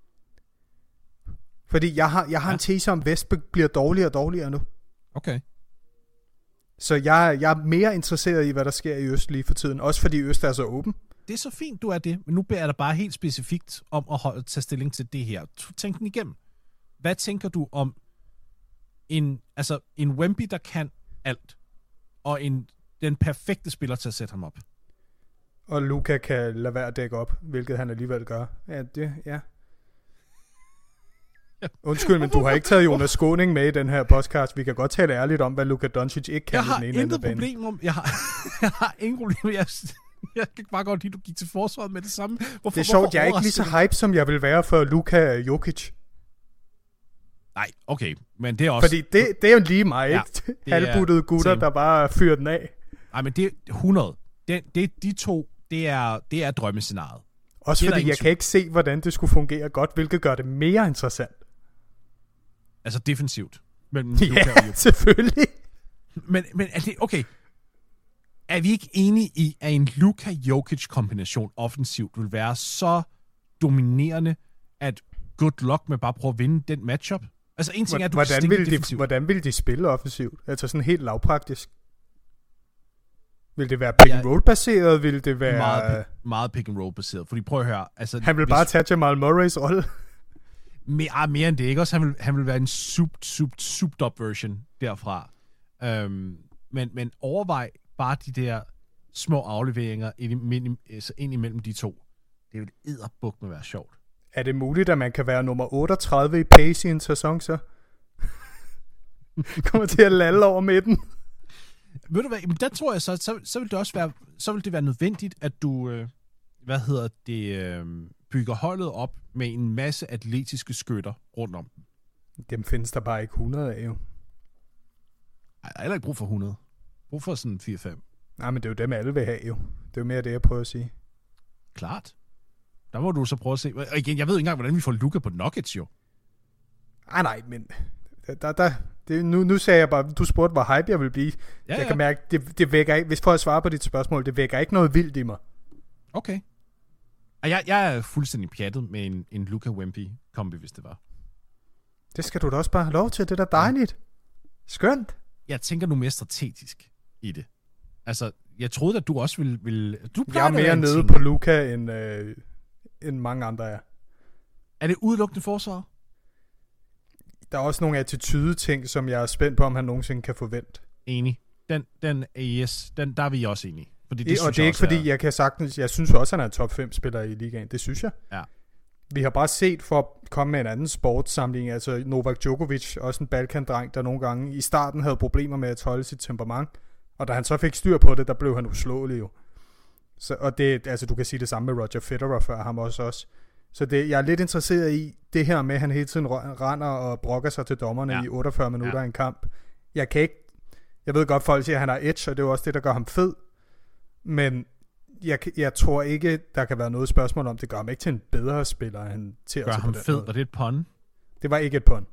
Fordi jeg har, jeg har ja. en tese om, at Vest bliver dårligere og dårligere nu. Okay. Så jeg, jeg er mere interesseret i, hvad der sker i Øst lige for tiden. Også fordi Øst er så åben. Det er så fint, du er det. Men nu beder jeg dig bare helt specifikt om at holde, tage stilling til det her. Tænk den igennem. Hvad tænker du om en, altså en Wemby, der kan alt, og en, den perfekte spiller til at sætte ham op? Og Luka kan lade være at dække op, hvilket han alligevel gør. Ja, det, ja. Undskyld, men du har ikke taget Jonas Skåning med i den her podcast. Vi kan godt tale ærligt om, hvad Luka Doncic ikke kan i den ene ende af banen. Jeg har jeg har ingen problem. Jeg, jeg kan bare godt lide, at du gik til forsvaret med det samme. Hvorfor, det er sjovt, jeg er ikke lige så hype, som jeg vil være for Luka Jokic. Nej, okay. Men det er også... Fordi det, det er jo lige mig, ja, ikke? Halvbuttede gutter, same. Der bare fyrer den af. Nej, men det er hundrede. Det, det, de to, det er, det er drømmescenariet. Også fordi jeg kan ikke se, hvordan det skulle fungere godt, hvilket gør det mere interessant. Altså defensivt. Mellem ja, Luka og Jokic. Selvfølgelig. Men, men er det, okay. Er vi ikke enige i, at en Luka-Jokic-kombination offensivt vil være så dominerende, at good luck med bare at prøve at vinde den matchup? Altså en ting er, at du hvordan kan vil de, hvordan vil de spille offensivt? Altså sådan helt lavpraktisk. Vil det være pick and roll baseret? Vil det være meget, meget pick and roll baseret? Fordi prøv at høre, altså han vil hvis, bare tage Jamal Murrays rolle. Mere, mere end det, ikke? Også han vil, han vil være en souped, souped, souped up version derfra. Øhm, men, men overvej bare de der små afleveringer ind, imellem, altså ind imellem de to. Det vil edderbuk med være sjovt. Er det muligt, at man kan være nummer otteogtredive i pace i en sæson, så? Kommer til at lalle over midten. Ved du hvad, men der tror jeg så, så, så vil det også være, så vil det være nødvendigt, at du, øh, hvad hedder det, øh, bygger holdet op med en masse atletiske skytter rundt om. Dem findes der bare ikke hundrede af, jo. Ej, der er heller ikke brug for hundrede. Brug for sådan fire fem. Nej, men det er jo dem, alle vil have, jo. Det er jo mere det, jeg prøver at sige. Klart. Der må du så prøve at se. Og igen, jeg ved ikke engang, hvordan vi får Luka på Nuggets, jo. Ej, nej, men der, der, det, nu, nu sagde jeg bare, du spurgte, hvor hype jeg vil blive. Ja, jeg ja. kan mærke, det, det vækker ikke, hvis for at svare på dit spørgsmål, det vækker ikke noget vildt i mig. Okay. Jeg, jeg er fuldstændig pjattet med en, en Luka-Wemby-kombi, hvis det var. Det skal du da også bare have lov til, det er da dejligt. Skønt. Jeg tænker nu mere strategisk i det. Altså, jeg troede, at du også ville... ville du jeg er mere nede ting. på Luka, end, øh, end mange andre er. Er det udelukkende forsvar? Der er også nogle attitude-ting, som jeg er spændt på, om han nogensinde kan forvente. Enig. Den, den, yes, den, der er vi også enige. Fordi det, det og det er ikke fordi, er... jeg kan sagtens... Jeg synes også, han er en top fem spiller i ligaen. Det synes jeg. Ja. Vi har bare set, for at komme med en anden sportssamling, altså Novak Djokovic, også en Balkan-dreng, der nogle gange i starten havde problemer med at holde sit temperament. Og da han så fik styr på det, der blev han uslåelig jo. Så, og det, altså du kan sige det samme med Roger Federer før ham også også. Så det, jeg er lidt interesseret i det her med, at han hele tiden render og brokker sig til dommerne ja. i otteogfyrre minutter ja. i en kamp. Jeg kan ikke, jeg ved godt, folk siger, at han har edge, og det er jo også det, der gør ham fed. Men jeg, jeg tror ikke, der kan være noget spørgsmål om, det gør ham ikke til en bedre spiller, end han til gør ham fed, var det et pun? Det var ikke et pun.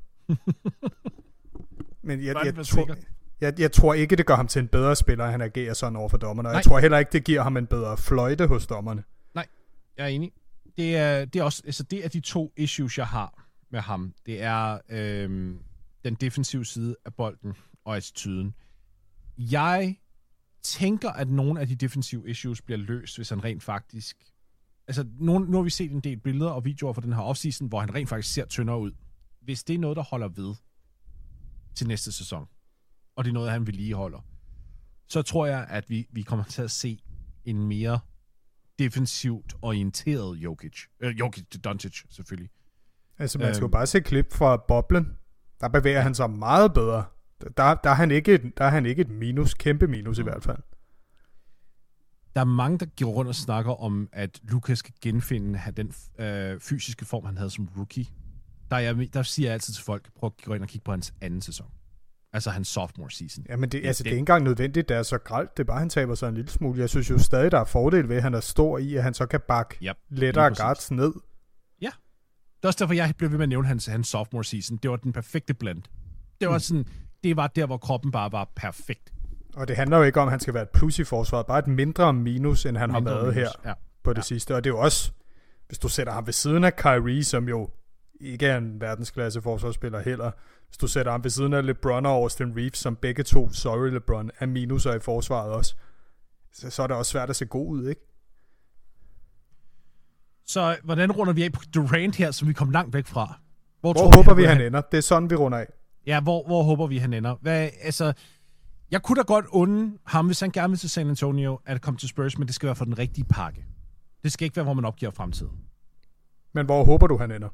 Men jeg, jeg, jeg, tror, jeg, jeg tror ikke, det gør ham til en bedre spiller, han agerer sådan over for dommerne. Og Nej. jeg tror heller ikke, det giver ham en bedre fløjte hos dommerne. Nej, jeg er enig. Det er, det er også, altså det er de to issues, jeg har med ham. Det er øhm, den defensive side af bolden og attituden. Jeg tænker, at nogle af de defensive issues bliver løst, hvis han rent faktisk... Altså, nu, nu har vi set en del billeder og videoer fra den her offseason, hvor han rent faktisk ser tyndere ud. Hvis det er noget, der holder ved til næste sæson, og det er noget, han vedligeholder, så tror jeg, at vi, vi kommer til at se en mere defensivt orienteret Jokic. Øh, Jokic til Doncic, selvfølgelig. Altså, man skal jo øhm, bare se klip fra boblen. Der bevæger ja. han sig meget bedre. Der, der, er han ikke et, der er han ikke et minus, kæmpe minus mm. i hvert fald. Der er mange, der går rundt og snakker om, at Luka skal genfinde den øh, fysiske form, han havde som rookie. Der, jeg, der siger jeg altid til folk, prøv at gå ind og kigge på hans anden sæson. Altså hans sophomore season. Ja, men det, altså, det er ikke engang nødvendigt, det er så grelt. Det er bare, han taber sig en lille smule. Jeg synes jo stadig, der er fordel ved, at han er stor i, at han så kan bakke yep, lettere guards ned. Ja. Det er også derfor, jeg blev ved med at nævne hans, hans sophomore season. Det var den perfekte blend. Det var mm. sådan, det var der, hvor kroppen bare var perfekt. Og det handler jo ikke om, at han skal være et plus i forsvaret. Bare et mindre minus, end han mindre har været minus. her ja. på det ja. sidste. Og det er jo også, hvis du sætter ham ved siden af Kyrie, som jo ikke er en verdensklasse forsvarsspiller heller. Hvis du sætter ham ved siden af LeBron og Austin Reeves, som begge to, sorry LeBron, er minuser i forsvaret også, så, så er det også svært at se god ud, ikke? Så hvordan runder vi af på Durant her, som vi kom langt væk fra? Hvor, hvor håber vi, vi han, han ender? Det er sådan, vi runder af. Ja, hvor, hvor håber vi, han ender? Hvad, altså, jeg kunne da godt unde ham, hvis han gerne vil til San Antonio, at komme til Spurs, men det skal være for den rigtige pakke. Det skal ikke være, hvor man opgiver fremtiden. Men hvor håber du, han ender?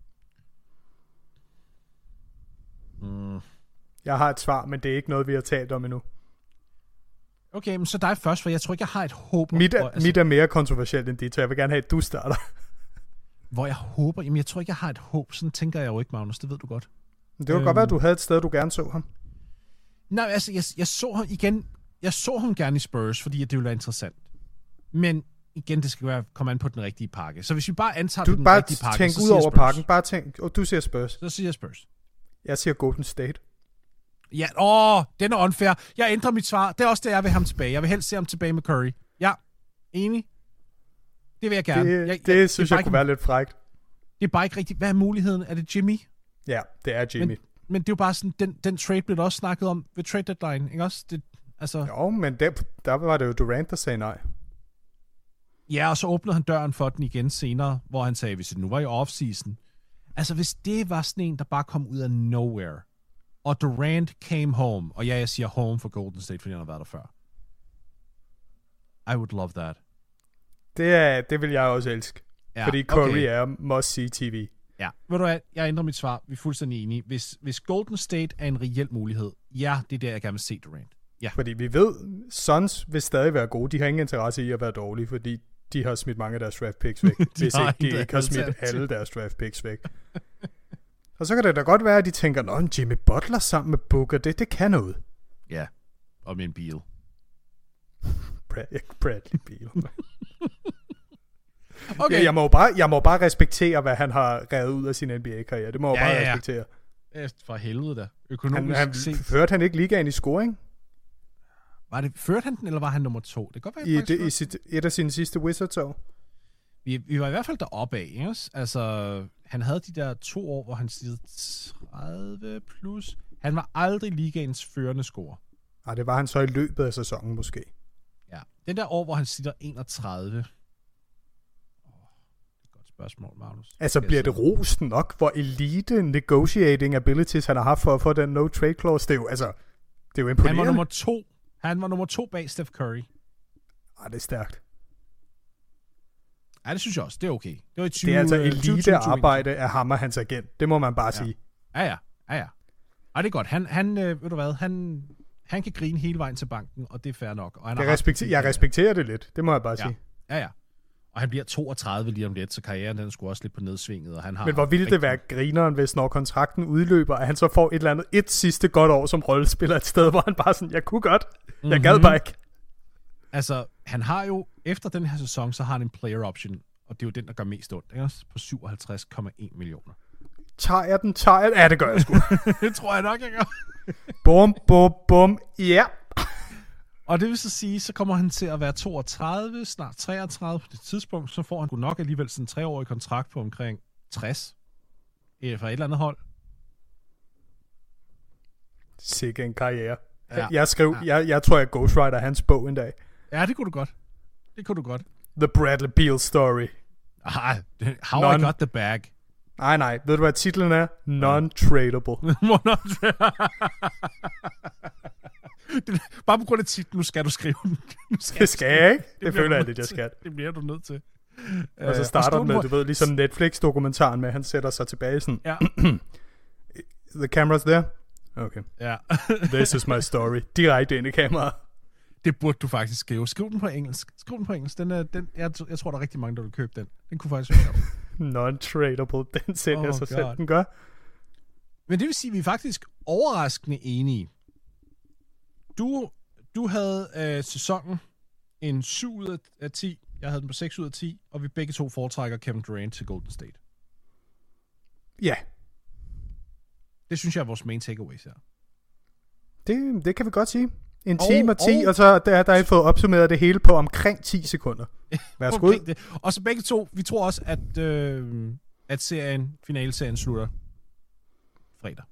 Mm. Jeg har et svar, men det er ikke noget, vi har talt om endnu. Okay, men så dig først, for jeg tror ikke, jeg har et håb. Mit er, hvor, altså, mit er mere kontroversielt end dit, så jeg vil gerne have, at du starter. Hvor jeg håber? Jamen, jeg tror ikke, jeg har et håb. Sådan tænker jeg jo ikke, Magnus. Det ved du godt. Det kunne øhm, godt være, at du havde et sted, du gerne så ham. Nej, altså, jeg, jeg så ham igen. Jeg så ham gerne i Spurs, fordi det ville være interessant. Men igen, det skal være komme an på den rigtige pakke. Så hvis vi bare antager du den bare rigtige pakke, tænk ud over pakken. Bare tænk, og du siger Spurs. Så siger jeg Spurs. Jeg siger Golden State. Ja, åh, den er unfair. Jeg ændrer mit svar. Det er også det, jeg vil have ham tilbage. Jeg vil helst se ham tilbage med Curry. Ja, enig. Det vil jeg gerne. Det, jeg, det jeg, synes det jeg kunne være lidt frækt. Det er bare ikke rigtigt. Hvad er muligheden? Er det Jimmy? Ja, det er Jimmy. Men, men det er jo bare sådan, den, den trade blev der også snakket om ved trade deadline, ikke også? Det, altså... Jo, men der, der var det jo Durant, der sagde nej. Ja, og så åbnede han døren for den igen senere, hvor han sagde, hvis det nu var i off-season. Altså, hvis det var sådan en, der bare kom ud af nowhere, og Durant came home, og ja, jeg siger home for Golden State, fordi han har været der før. I would love that. Det, er, det vil jeg også elske. Ja, fordi Curry okay. er must-see T V. Ja, ved du hvad, jeg ændrer mit svar. Vi er fuldstændig enige. Hvis, hvis Golden State er en reel mulighed, ja, det er der, jeg gerne vil se Durant. Ja. Fordi vi ved, Suns vil stadig være gode. De har ingen interesse i at være dårlige, fordi de har smidt mange af deres draft picks væk. de hvis ikke de ikke har smidt alle deres draft picks væk. Og så kan det da godt være, at de tænker, nå, Jimmy Butler sammen med Booker, det, det kan noget. Ja, og med en Beal. Bradley Beal. Okay. Ja, jeg, må bare, jeg må bare respektere, hvad han har revet ud af sin N B A-karriere. Det må jeg ja, bare ja, ja. respektere. Ja, for helvede da. Økonomisk han, han, set. Førte han ikke ligaen i scoring? Var det, førte han den, eller var han nummer to? Det kan godt være, I, det, i sit, et af sine sidste Wizards-år. Vi, vi var i hvert fald deroppe af, ikke? Altså, han havde de der to år, hvor han stillede tredive plus. Han var aldrig ligaens førende scorer. Nej, det var han så i løbet af sæsonen måske. Ja, den der år, hvor han sitter enogtredive. Spørgsmål, Magnus. Altså, bliver det rost nok, hvor elite negotiating abilities han har haft for at få den no trade clause? Det er jo, altså, det er jo imponerende. Han var nummer to. Han var nummer to bag Steph Curry. Ej, det er stærkt. Ja, det synes jeg også. Det er okay. Det, var i tyve, det er altså elite elite tyve, arbejde af ham og hans agent. Det må man bare ja. sige. Ja, ja. Ja, ja. Og det er godt. Han, han øh, ved du hvad, han, han kan grine hele vejen til banken, og det er fair nok. Og han jeg, har respekter, jeg respekterer det lidt. Det må jeg bare ja. sige. Ja, ja. Og han bliver toogtredive lige om lidt, så karrieren den er sgu også lidt på nedsvinget. Og han har Men hvor ville det være grineren, hvis når kontrakten udløber, at han så får et eller andet et sidste godt år som rollespiller et sted, hvor han bare sådan, jeg kunne godt, jeg mm-hmm. gad bare ikke. Altså, han har jo, efter den her sæson, så har han en player option, og det er jo den, der gør mest ondt, ikke? På syvoghalvtreds komma en millioner. Tager jeg den, tager jeg den? Ja, det gør jeg sgu. Det tror jeg nok, jeg gør. Bum, bum, bum, ja. Yeah. Og det vil så sige, så kommer han til at være toogtredive, snart treogtredive på det tidspunkt, så får han nok alligevel sådan en treårig kontrakt på omkring tres fra et eller andet hold. Sikke en karriere. Ja. Jeg skrev, ja. jeg, jeg tror, jeg ghostwriter hans bog en dag. Ja, det kunne du godt. Det kunne du godt. The Bradley Beal Story. Ah, how Non- I got the bag. Nej, nej. Ved du, hvad titlen er? Non-tradable. Bare på grund af titlen, nu skal du skrive den. Skal det skal jeg ikke. Det, det føler jeg lidt, jeg skal. Det bliver du nødt til. Og så starter den med, du ved, ligesom Netflix-dokumentaren med, at han sætter sig tilbage sådan. Ja. The camera's there? Okay. Ja. This is my story. Direkte ind i kameraet. Det burde du faktisk skrive. Skriv den på engelsk. Skriv den på engelsk. Den er, den, jeg, jeg tror, der er rigtig mange, der vil købe den. Den kunne faktisk være sjov. Non-tradable. Den sælger oh sig God. selv, den gør. Men det vil sige, at vi er faktisk overraskende enige. Du, du havde øh, sæsonen en syv ud af ti. Jeg havde den på seks ud af ti. Og vi begge to foretrækker Kevin Durant til Golden State. Ja. Det synes jeg er vores main takeaways her. Det, det kan vi godt sige. En og, time og ti, og, og så der, der har I fået opsummeret det hele på omkring ti sekunder. Værsgo. Okay, og så begge to, vi tror også, at, øh, at serien, finaleserien slutter fredag.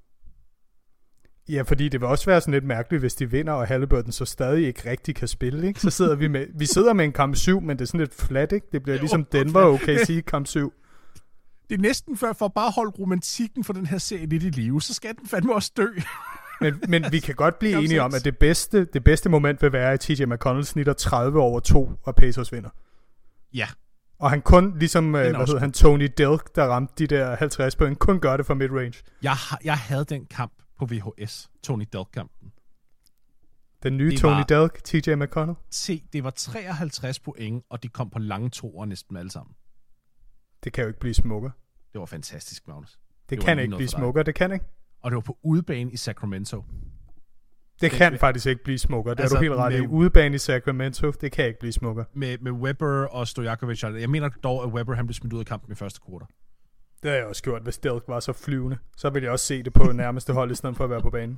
Ja, fordi det vil også være sådan lidt mærkeligt, hvis de vinder, og Halliburton så stadig ikke rigtig kan spille, ikke? Så sidder vi med, vi sidder med en kamp syv, men det er sådan lidt flat, ikke? Det bliver jo, ligesom Denver og O K C kamp syv. Det er næsten for, for at bare holde romantikken for den her serie lidt i live, så skal den fandme også dø. men, men vi kan godt blive enige om, at det bedste, det bedste moment vil være, at T J McConnell snitter tredive over to, og Pacers vinder. Ja. Og han kun, ligesom, hvad hedder han, Tony Delk, der ramte de der halvtreds point, kun gør det fra midrange. Jeg, jeg havde den kamp på V H S, Tony Delk-kampen. Den nye det Tony var, Delk, T J McConnell? Se, det var treoghalvtreds point, og de kom på lange toer næsten alle sammen. Det kan jo ikke blive smukkere. Det var fantastisk, Magnus. Det, det kan ikke blive smukkere, det kan ikke. Og det var på udebane i Sacramento. Det, det kan med, faktisk ikke blive smukkere, det altså, er du helt ret i. Udebane i Sacramento, det kan ikke blive smukkere. Med, med Webber og Stojakovic. Jeg mener dog, at Webber han blev smidt ud af kampen i første kvartal. Det har jeg også gjort, hvis Delk var så flyvende. Så ville jeg også se det på nærmeste hold, i stedet for at være på banen.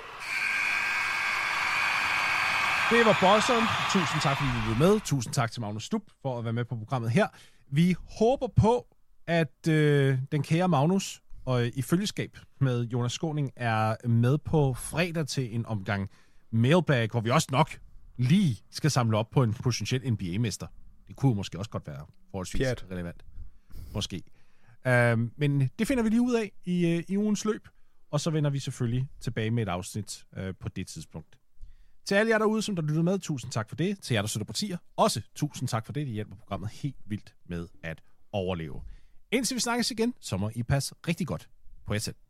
Det var Boston. Tusind tak, fordi I var med. Tusind tak til Magnus Stub for at være med på programmet her. Vi håber på, at øh, den kære Magnus og i følgeskab med Jonas Skåning er med på fredag til en omgang mailbag, hvor vi også nok lige skal samle op på en potentiel N B A-mester. Det kunne måske også godt være forholdsvis Pjat. relevant. Måske. Um, men det finder vi lige ud af i, i ugens løb, og så vender vi selvfølgelig tilbage med et afsnit uh, på det tidspunkt. Til alle jer derude, som der lyttede med, tusind tak for det. Til jer, der støtter partier, også tusind tak for det. Det hjælper programmet helt vildt med at overleve. Indtil vi snakkes igen, så må I passe rigtig godt på jer selv.